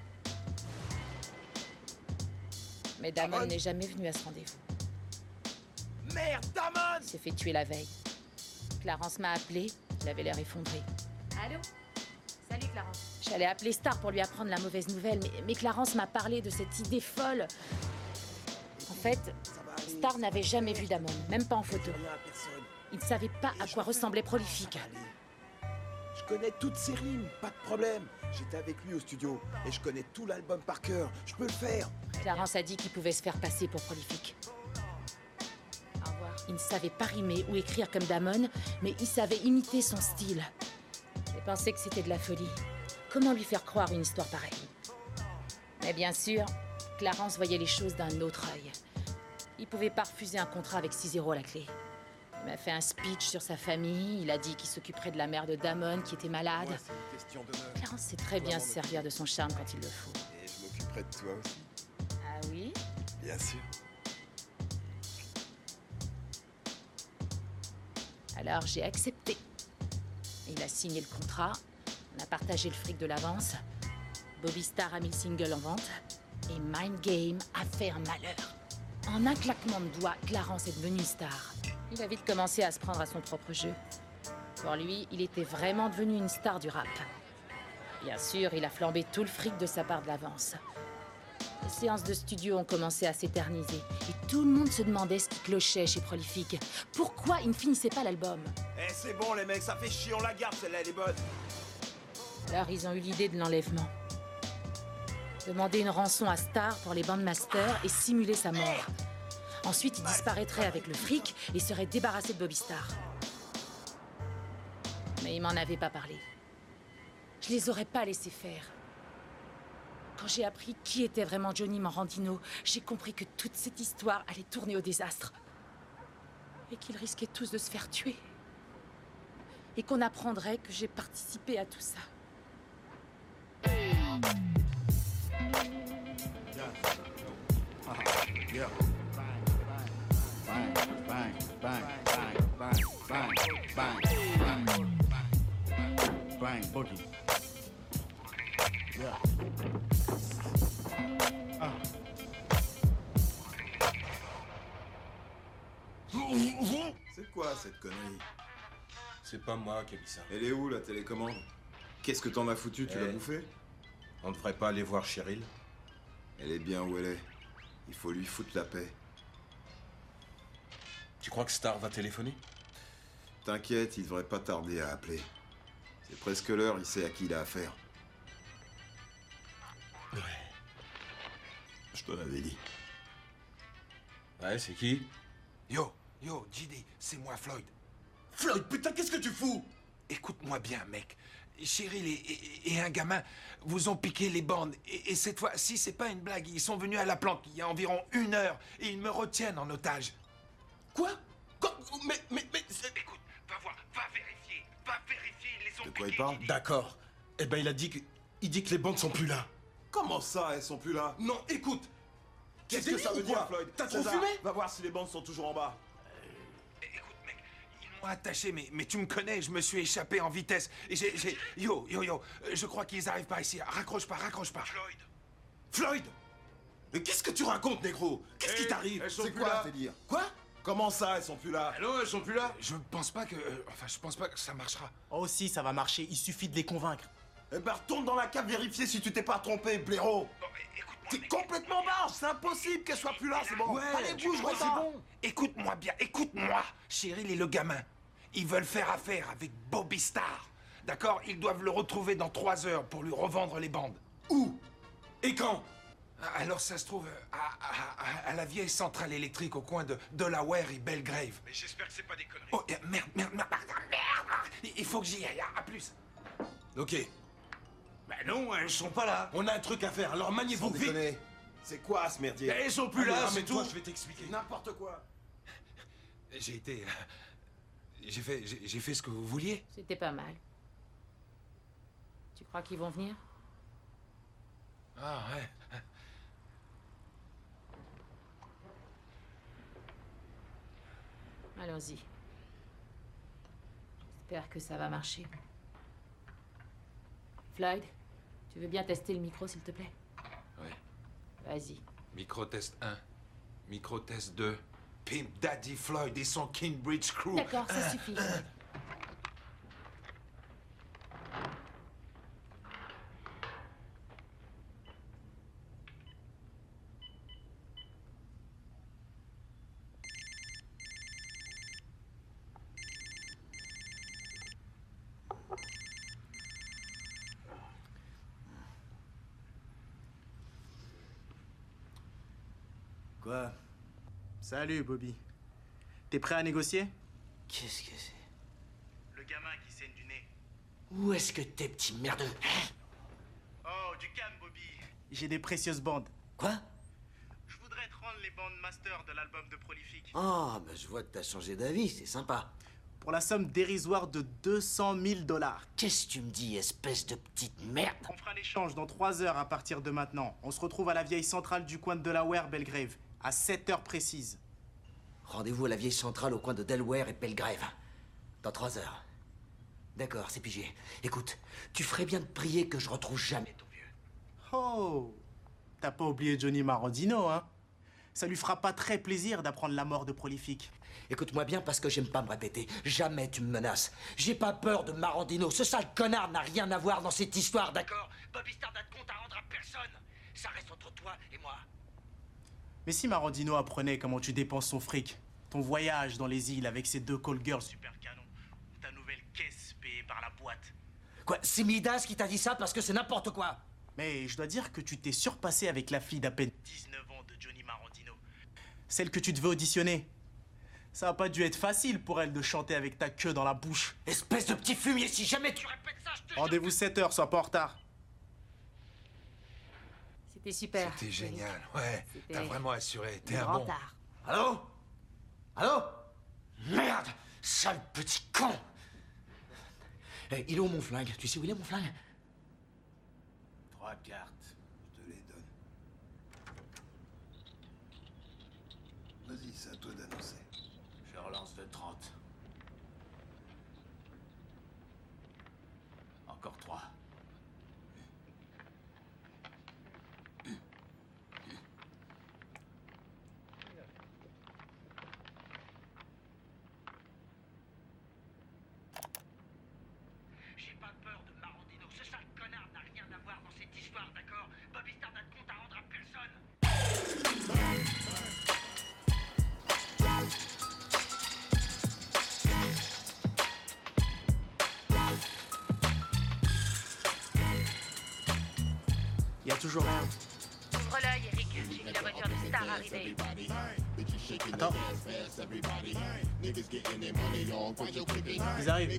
Mais Damon n'est jamais venu à ce rendez-vous. Merde, Damon! Il s'est fait tuer la veille. Clarence m'a appelé, il avait l'air effondré. Allô? Salut Clarence. J'allais appeler Starr pour lui apprendre la mauvaise nouvelle, mais, mais Clarence m'a parlé de cette idée folle. En fait, Starr n'avait jamais vu Damon, même pas en photo. Il ne savait pas à quoi ressemblait Prolifique. Je connais toutes ses rimes, pas de problème. J'étais avec lui au studio et je connais tout l'album par cœur. Je peux le faire. Clarence a dit qu'il pouvait se faire passer pour Prolifique. Au revoir. Il ne savait pas rimer ou écrire comme Damon, mais il savait imiter son style. J'ai pensé que c'était de la folie. Comment lui faire croire une histoire pareille? Mais bien sûr, Clarence voyait les choses d'un autre œil. Il pouvait pas refuser un contrat avec six zéro à la clé. Il m'a fait un speech sur sa famille, il a dit qu'il s'occuperait de la mère de Damon qui était malade. Ouais, c'est une question d'honneur. Clarence sait très bien se servir de son charme quand il le faut. Et je m'occuperai de toi aussi. Ah oui? Bien sûr. Alors j'ai accepté. Il a signé le contrat, on a partagé le fric de l'avance, Bobby Starr a mis le single en vente, et Mind Game a fait un malheur. En un claquement de doigts, Clarence est devenu une star. Il a vite commencé à se prendre à son propre jeu. Pour lui, il était vraiment devenu une star du rap. Bien sûr, il a flambé tout le fric de sa part de l'avance. Les séances de studio ont commencé à s'éterniser, et tout le monde se demandait ce qui clochait chez Prolifique. Pourquoi il ne finissait pas l'album? Eh, c'est bon les mecs, ça fait chier, on la garde, celle-là, elle est bonne. Alors ils ont eu l'idée de l'enlèvement. Demander une rançon à Starr pour les bandmasters et simuler sa mort. Ensuite, il disparaîtrait avec le fric et serait débarrassé de Bobby Starr. Mais il m'en avait pas parlé. Je les aurais pas laissés faire. Quand j'ai appris qui était vraiment Johnny Morandino, j'ai compris que toute cette histoire allait tourner au désastre. Et qu'ils risquaient tous de se faire tuer. Et qu'on apprendrait que j'ai participé à tout ça. Yeah. Bang, bang, bang, bang, bang, bang, bang, bang, bang, bang, boogie. Yeah. Ah. C'est quoi cette connerie? C'est pas moi qui ai mis ça. Elle est où la télécommande? Qu'est-ce que t'en as foutu? Tu Eh, l'as bouffée? On ne devrait pas aller voir Cheryl? Elle est bien où elle est. Il faut lui foutre la paix. Tu crois que Star va téléphoner? T'inquiète, il devrait pas tarder à appeler. C'est presque l'heure, il sait à qui il a affaire. Ouais. Je te l'avais dit. Ouais, c'est qui? Yo, yo, J D, c'est moi Floyd. Floyd, putain, qu'est-ce que tu fous? Écoute-moi bien, mec. Cheryl et, et, et un gamin vous ont piqué les bandes. Et, et cette fois-ci, c'est pas une blague. Ils sont venus à la planque il y a environ une heure et ils me retiennent en otage. Quoi? Quoi? Mais, mais, mais... Écoute, va voir, va vérifier, va vérifier, ils les ont De quoi il piqués. parle? D'accord. Eh ben, il a dit que... Il dit que les bandes sont plus là. Comment ça, elles sont plus là? Non, écoute. Qu'est-ce que ça veut dire, Floyd? T'as trop César, fumé? Va voir si les bandes sont toujours en bas. Ils m'ont attaché, mais, mais tu me connais, je me suis échappé en vitesse. Et j'ai... j'ai- Yo, yo, yo, euh, je crois qu'ils arrivent par ici. Raccroche pas, raccroche pas. Floyd. Floyd! Mais qu'est-ce que tu racontes, négro? Qu'est-ce qui Eh, t'arrive? elles sont C'est plus quoi là. ce délire? Quoi? Comment ça, elles sont plus là? Allô, elles sont plus là? Je pense pas que... euh, enfin, je pense pas que ça marchera. Oh si, ça va marcher, il suffit de les convaincre. Eh ben, retourne dans la cave vérifier si tu t'es pas trompé, blaireau. T'es complètement barge, c'est impossible qu'elle soit plus là, c'est bon. Ouais, Allez, tu bouge, crois, Rota. c'est bon. Écoute-moi bien, écoute-moi. Cheryl et le gamin, ils veulent faire affaire avec Bobby Star. D'accord? Ils doivent le retrouver dans trois heures pour lui revendre les bandes. Où? Et quand? Alors ça se trouve à, à- à- à la vieille centrale électrique au coin de Delaware et Belgrave. Mais j'espère que c'est pas des conneries. Oh, eh, merde, merde, merde, merde, merde. Il- Il faut que j'y aille, à à plus. Ok. Ben non, elles sont pas là. On a un truc à faire, alors maniez-vous Sans vite. déconner. C'est quoi ce merdier? Elles sont plus Allez, là, c'est ramène-toi, tout. je vais t'expliquer. N'importe quoi. J'ai été... J'ai fait, j'ai j'ai fait ce que vous vouliez. C'était pas mal. Tu crois qu'ils vont venir? Ah ouais. Allons-y. J'espère que ça va marcher. Floyd, tu veux bien tester le micro, s'il te plaît? Ouais. Vas-y. Micro-test un. Micro-test deux. Pimp Daddy Floyd et son Kingbridge Crew. D'accord, ça Un, suffit. un. Quoi? Salut, Bobby. T'es prêt à négocier? Qu'est-ce que c'est? Le gamin qui saigne du nez. Où est-ce que t'es, petit merdeux? Oh, du calme, Bobby. J'ai des précieuses bandes. Quoi? Je voudrais te rendre les bandes master de l'album de Prolific. Ah, bah je vois que t'as changé d'avis, c'est sympa. Pour la somme dérisoire de deux cent mille dollars. Qu'est-ce que tu me dis, espèce de petite merde? On fera l'échange dans trois heures à partir de maintenant. On se retrouve à la vieille centrale du coin de Delaware, Belgrave, à sept heures précises. Rendez-vous à la vieille centrale au coin de Delaware et Belgrave. Dans trois heures. D'accord, c'est pigé. Écoute, tu ferais bien de prier que je retrouve jamais ton vieux. Oh, t'as pas oublié Johnny Marandino, hein? Ça lui fera pas très plaisir d'apprendre la mort de Prolific. Écoute-moi bien parce que j'aime pas me répéter. Jamais tu me menaces. J'ai pas peur de Marandino. Ce sale connard n'a rien à voir dans cette histoire, d'accord? Bobby Star n'a de compte à rendre à personne. Ça reste entre toi et moi. Mais si Marandino apprenait comment tu dépenses son fric, ton voyage dans les îles avec ces deux call girls super canons, ou ta nouvelle caisse payée par la boîte. Quoi, c'est Midas qui t'a dit ça parce que c'est n'importe quoi. Mais je dois dire que tu t'es surpassé avec la fille d'à peine dix-neuf ans de Johnny Marandino. Celle que tu devais auditionner. Ça a pas dû être facile pour elle de chanter avec ta queue dans la bouche. Espèce de petit fumier, si jamais tu répètes ça, je te... Rendez-vous sept heures, sois pas en retard. C'était super. C'était génial, ouais. C'était T'as vraiment assuré. T'es un grand bon. art. Allô? Allô? Merde! Sale petit con! Eh, il est où mon flingue? Tu sais où il est mon flingue? Trois cartes. Je te les donne. Vas-y, c'est à toi d'annoncer. Je relance de trente. Encore trois. J'ai pas peur de Marandino. Ce sale connard n'a rien à voir dans cette histoire, d'accord? Bobby Star n'a de compte à rendre à personne. Y a toujours rien. Ouvre l'œil, Eric. J'ai vu la voiture de Star arriver. Attends. Ils arrivent.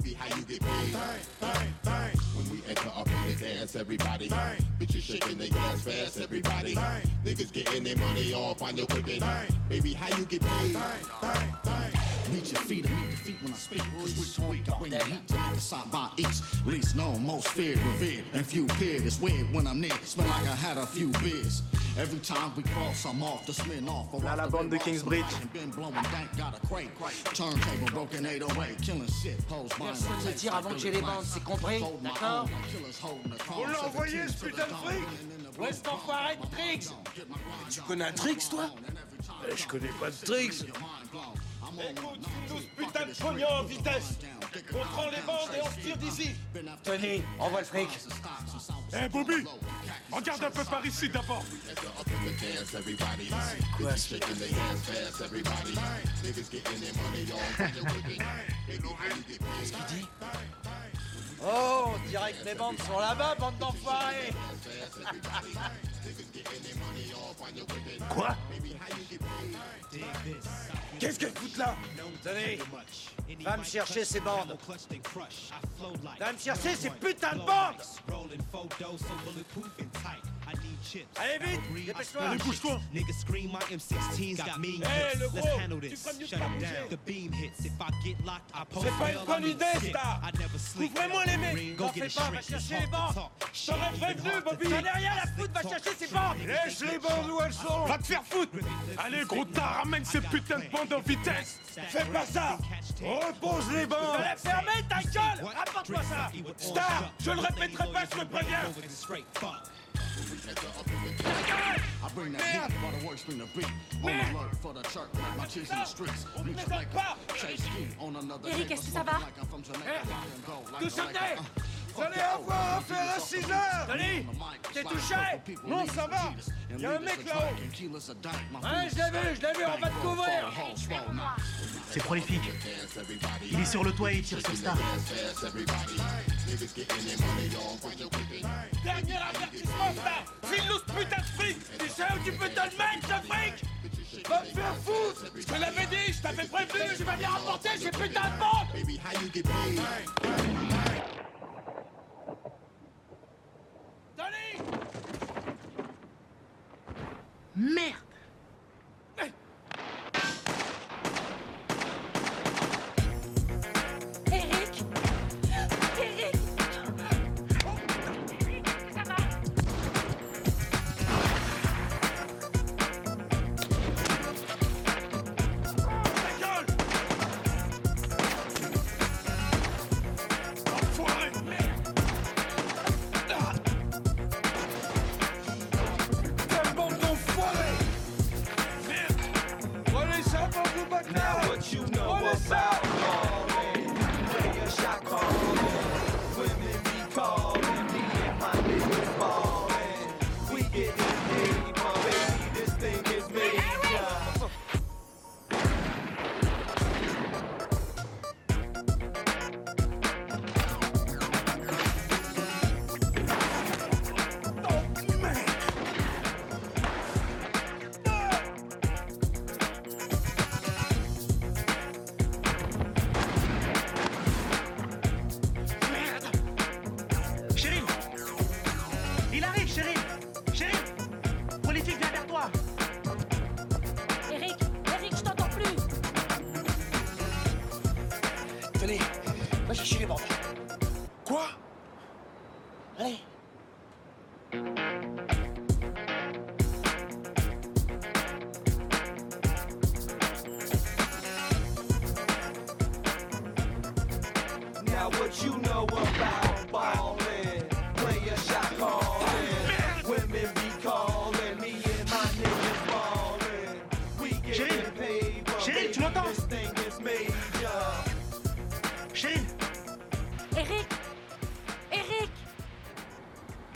When we enter up in the dance, everybody. Bitches shaking their gas fast, everybody. Niggas getting their money off on your quick. Baby, how you get paid? Meet your feet and meet the feet when I speak. Cause we sweet, I bring the heat to make the side by each. Least known, most feared, revered, and few peered. It's weird when I'm near, smell like I had a few beers. Every time we cross, I'm off the spin off. Là, la bande de Kingsbridge. Been blowing dank, got a crate. Turntable broken eight oh eight, killing shit, pose by. Personne ne tire avant que j'ai les bandes, c'est compris? D'accord? Vous l'a envoyé, ce putain de fric? Où est-ce t'enfoiré de Trix? Tu connais un Trix, toi? Euh, Je connais pas de tricks. Écoute, douze putains de pognon en vitesse. On prend les bandes et on se tire d'ici. Tony, envoie le fric. Eh Bobby, regarde un peu par ici d'abord. Quoi ce Qu'est-ce qu'il dit? Oh, on dirait que mes bandes sont là-bas, bande d'enfoirés. Quoi? Qu'est-ce qu'elle fout là? Tenez, va me chercher ces bandes. Va me chercher ces putains de bandes. Allez vite, dépêche-toi. Allez, bouge-toi. Hé, le gros, tu ferais mieux de pas bouger. C'est pas une bonne idée, Star. Ouvrez-moi les mecs. T'en fais pas, va chercher les bandes. Je t'aurais prévenu, Bobby. J'en ai rien à foutre, va chercher ces bandes. Laisse les bandes où elles sont. Va te faire foutre. Allez gros tas, ramène ces putains de bandes en vitesse. Fais pas ça. Repose les bandes. Va la fermer, ta gueule. Rapporte-moi ça. Star, je le répéterai pas, je te préviens. I bring that heat while the works bring the beat. On alert for the church, like my cheese in the streets. Meet you like a chase ski on another Eric, est-ce que ça va? D'où ça venait? Vous allez avoir affaire à six heures. Tony, t'es touché? Non, ça va. Il y a un mec là-haut. Ouais, je l'ai vu, je l'ai vu, on va te couvrir. C'est prolifique. Il est sur le toit et il tire sur Star. Dernier avertissement, Star. File-nous ce putain de fric. Tu sais où tu peux te le mettre, ce fric? Va te faire foutre. Je te l'avais dit, je t'avais prévenu. Tu vas bien rapporter ces putains de bandes. Tony! Merde. Eric! Eric! Ça va? Ta gueule! Enfoiré! Merde! Ah! Quelle bande d'enfoirés!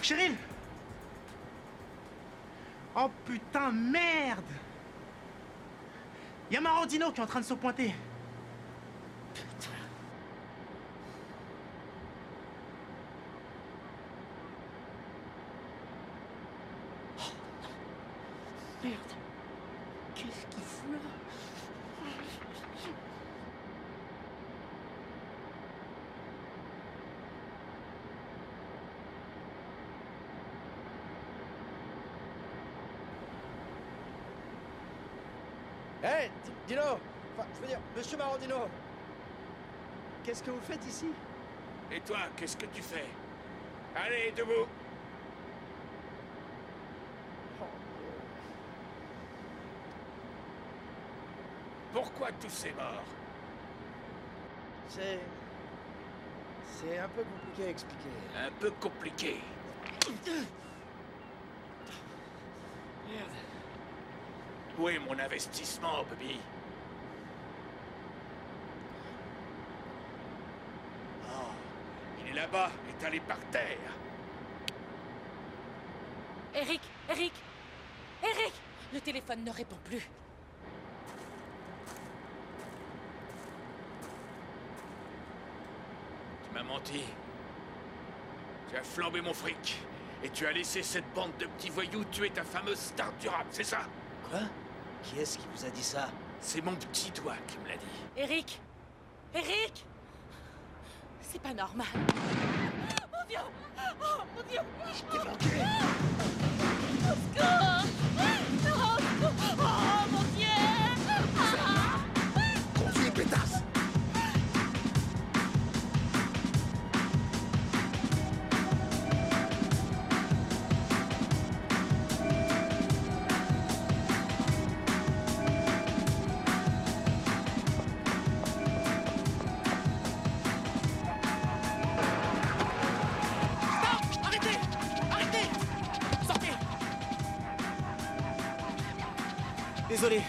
Cheryl? Oh putain, merde! Y'a Marandino qui est en train de se pointer. Merde. Qu'est-ce qu'il fout là? Hé, hey, Dino! Enfin, je veux dire, monsieur Marandino! Qu'est-ce que vous faites ici? Et toi, qu'est-ce que tu fais? Allez, debout! Pourquoi tous ces morts? C'est... C'est un peu compliqué à expliquer. Un peu compliqué. Merde. Où est mon investissement, Bobby? Oh, il est là-bas, étalé par terre. Eric, Eric, Eric, le téléphone ne répond plus. Tu m'as menti. Tu as flambé mon fric. Et tu as laissé cette bande de petits voyous tuer ta fameuse star du rap, c'est ça? Quoi? Qui est-ce qui vous a dit ça? C'est mon petit doigt qui me l'a dit. Eric, Eric, c'est pas normal. Mon Dieu, oh mon Dieu, je t'ai manqué. Au secours! Non, oh mon Dieu! Conduis, pétasse! Désolé.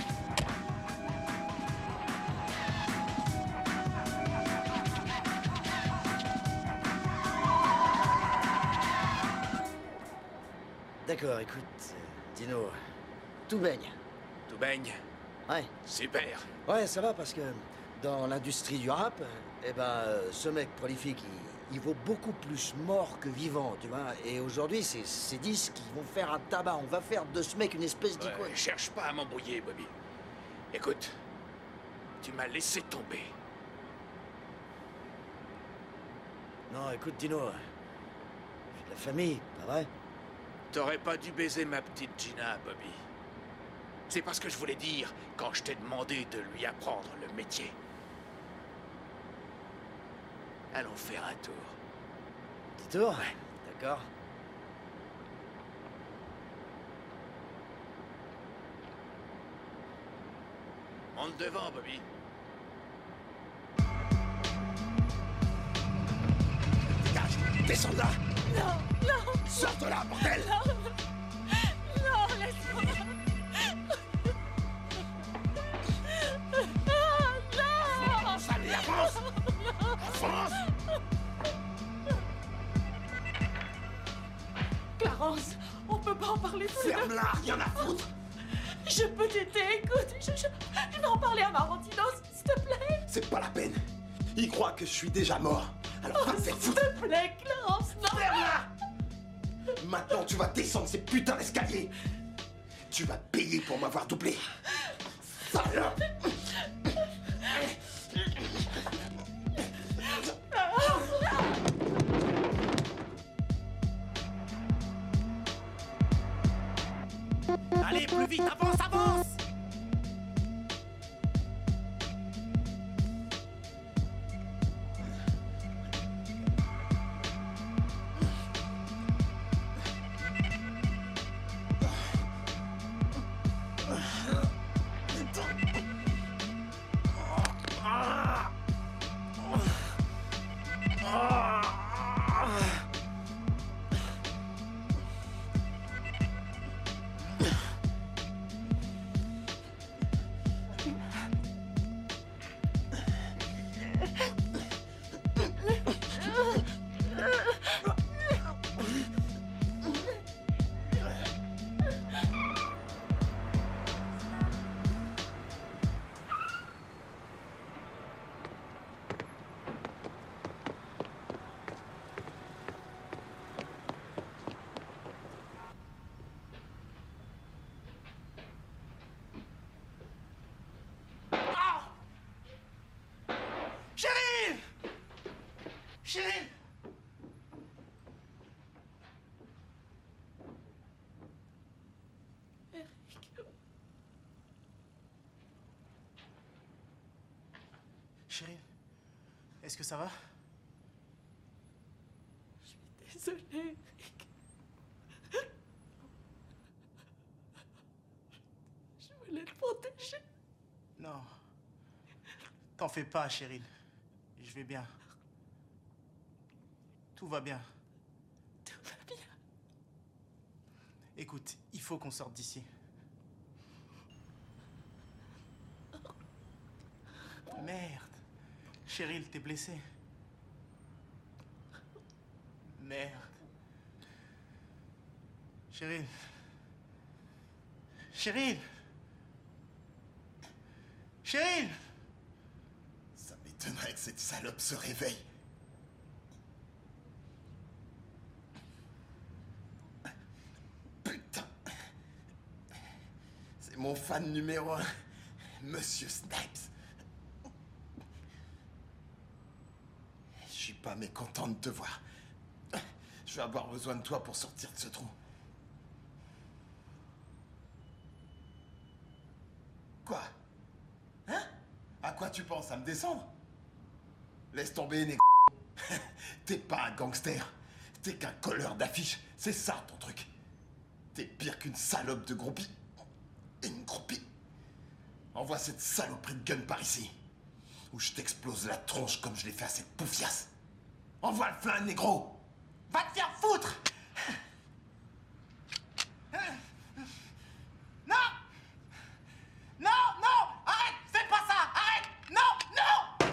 D'accord, écoute, Dino, tout baigne. Tout baigne? Ouais. Super. Ouais, ça va parce que dans l'industrie du rap, eh ben, ce mec prolifique, il, il vaut beaucoup plus mort que vivant, tu vois. Et aujourd'hui, c'est ces disques qui vont faire un tabac. On va faire de ce mec une espèce d'icône. Ouais, cherche pas à m'embrouiller, Bobby. Écoute, tu m'as laissé tomber. Non, écoute, Dino, j'ai de la famille, pas vrai? T'aurais pas dû baiser ma petite Gina, Bobby. C'est pas ce que je voulais dire quand je t'ai demandé de lui apprendre le métier. Allons faire un tour. Petit tour? Ouais. D'accord. Monte devant, Bobby. Dégage! Descends là! Non, non! Sors de là, bordel! Non! Non, laisse-moi! Non! Avance, allez, avance! Avance! Clarence, on peut pas en parler tous les deux. Ferme-la, rien à foutre! Je peux t'aider, écoute, je, je, je vais en parler à Marantino, s'il te plaît. C'est pas la peine. Il croit que je suis déjà mort. Alors va te faire foutre. S'il te plaît, Clarence, non. Ferme-la! Maintenant, tu vas descendre ces putains d'escaliers. Tu vas payer pour m'avoir doublé. Salope! Allez, plus vite, avance, avance! Cheryl! Cheryl! Cheryl, est-ce que ça va? Désolée, Eric. Je voulais te protéger. Non. T'en fais pas, Cheryl. Je vais bien. Tout va bien. Tout va bien. Écoute, il faut qu'on sorte d'ici. Merde. Cheryl, t'es blessée. Merde. Cheryl. Cheryl. Cheryl. Ça m'étonnerait que cette salope se réveille. Putain. C'est mon fan numéro un, Monsieur Snipes. Je suis pas mécontent de te voir. Je vais avoir besoin de toi pour sortir de ce trou. Quoi? Hein? À quoi tu penses? À me descendre? Laisse tomber, négro. T'es pas un gangster. T'es qu'un colleur d'affiches. C'est ça, ton truc. T'es pire qu'une salope de groupie. Une groupie. Envoie cette saloperie de gun par ici. Ou je t'explose la tronche comme je l'ai fait à cette poufiasse. Envoie le flingue, négro. Va te faire foutre. Non! Non, non! Arrête! Fais pas ça! Arrête! Non! Non!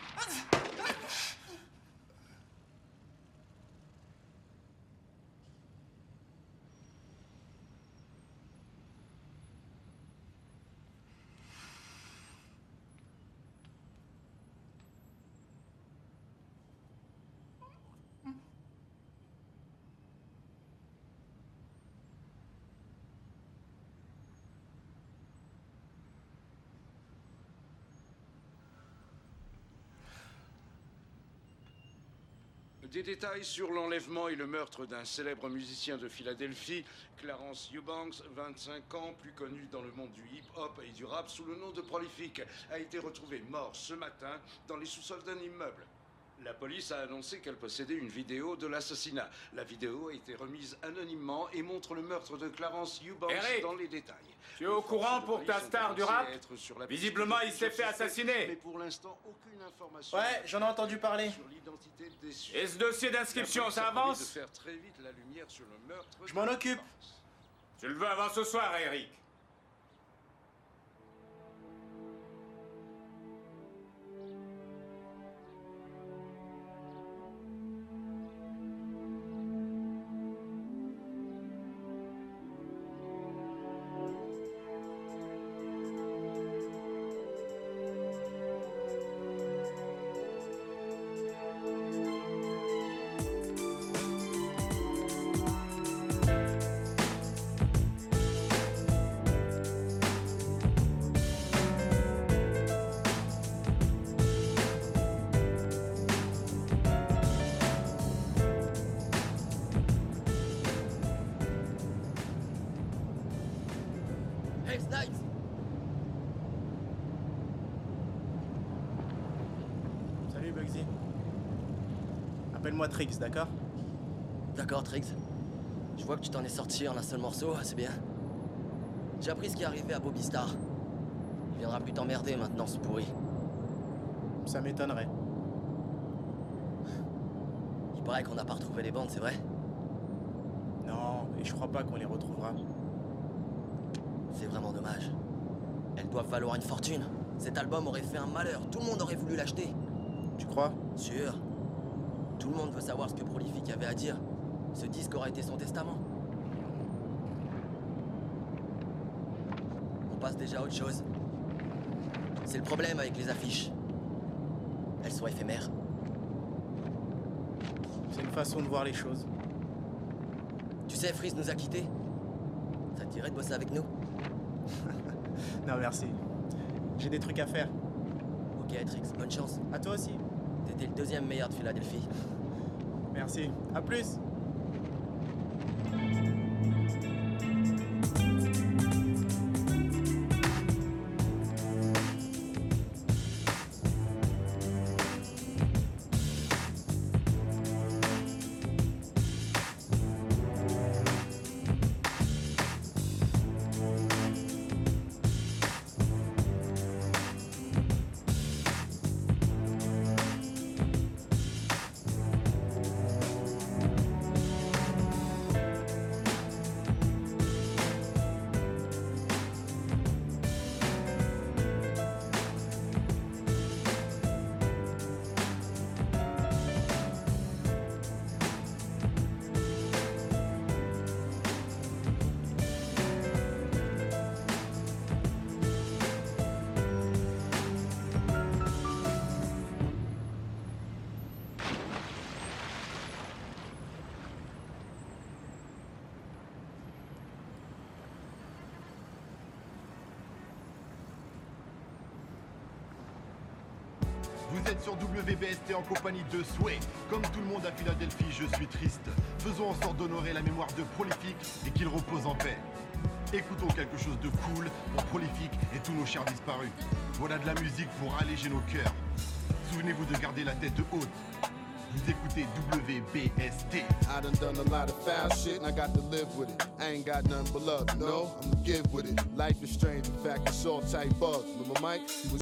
Des détails sur l'enlèvement et le meurtre d'un célèbre musicien de Philadelphie, Clarence Eubanks, vingt-cinq ans, plus connu dans le monde du hip-hop et du rap sous le nom de Prolific, a été retrouvé mort ce matin dans les sous-sols d'un immeuble. La police a annoncé qu'elle possédait une vidéo de l'assassinat. La vidéo a été remise anonymement et montre le meurtre de Clarence Eubanks Eric, dans les détails. tu es au courant pour ta star du rap? Visiblement, il s'est fait Mais assassiner. pour l'instant, aucune information. Ouais, j'en ai entendu parler. Sur l'identité des Et ce dossier d'inscription, ça avance? De faire très vite la lumière sur le meurtre. Je m'en occupe. Je le veux avant ce soir, Eric. Hey, Snipes! Salut, Bugsy. Appelle-moi Trix, d'accord? D'accord, Trix. Je vois que tu t'en es sorti en un seul morceau, c'est bien. J'ai appris ce qui est arrivé à Bobby Star. Il viendra plus t'emmerder maintenant, ce pourri. Ça m'étonnerait. Il paraît qu'on n'a pas retrouvé les bandes, c'est vrai? Non, et je crois pas qu'on les retrouvera. C'est vraiment dommage. Elles doivent valoir une fortune. Cet album aurait fait un malheur. Tout le monde aurait voulu l'acheter. Tu crois? Sûr. Tout le monde veut savoir ce que Prolific avait à dire. Ce disque aura été son testament. On passe déjà à autre chose. C'est le problème avec les affiches. Elles sont éphémères. C'est une façon de voir les choses. Tu sais, Freeze nous a quittés. Ça te dirait de bosser avec nous? Non, merci. J'ai des trucs à faire. Ok. Ok, Trix, bonne chance. À toi aussi. T'étais le deuxième meilleur de Philadelphie. Merci. À plus. Vous êtes sur W B S T en compagnie de Sway. Comme tout le monde à Philadelphie, je suis triste. Faisons en sorte d'honorer la mémoire de Prolific et qu'il repose en paix. Écoutons quelque chose de cool pour Prolific et tous nos chers disparus. Voilà de la musique pour alléger nos cœurs. Souvenez-vous de garder la tête haute. Vous écoutez W B S T. I done done a lot of foul shit and I got to live with it. I ain't got nothing but love, no, I'ma give with it. Life is strange, in fact, it's all type bugs. Remember Mike? He was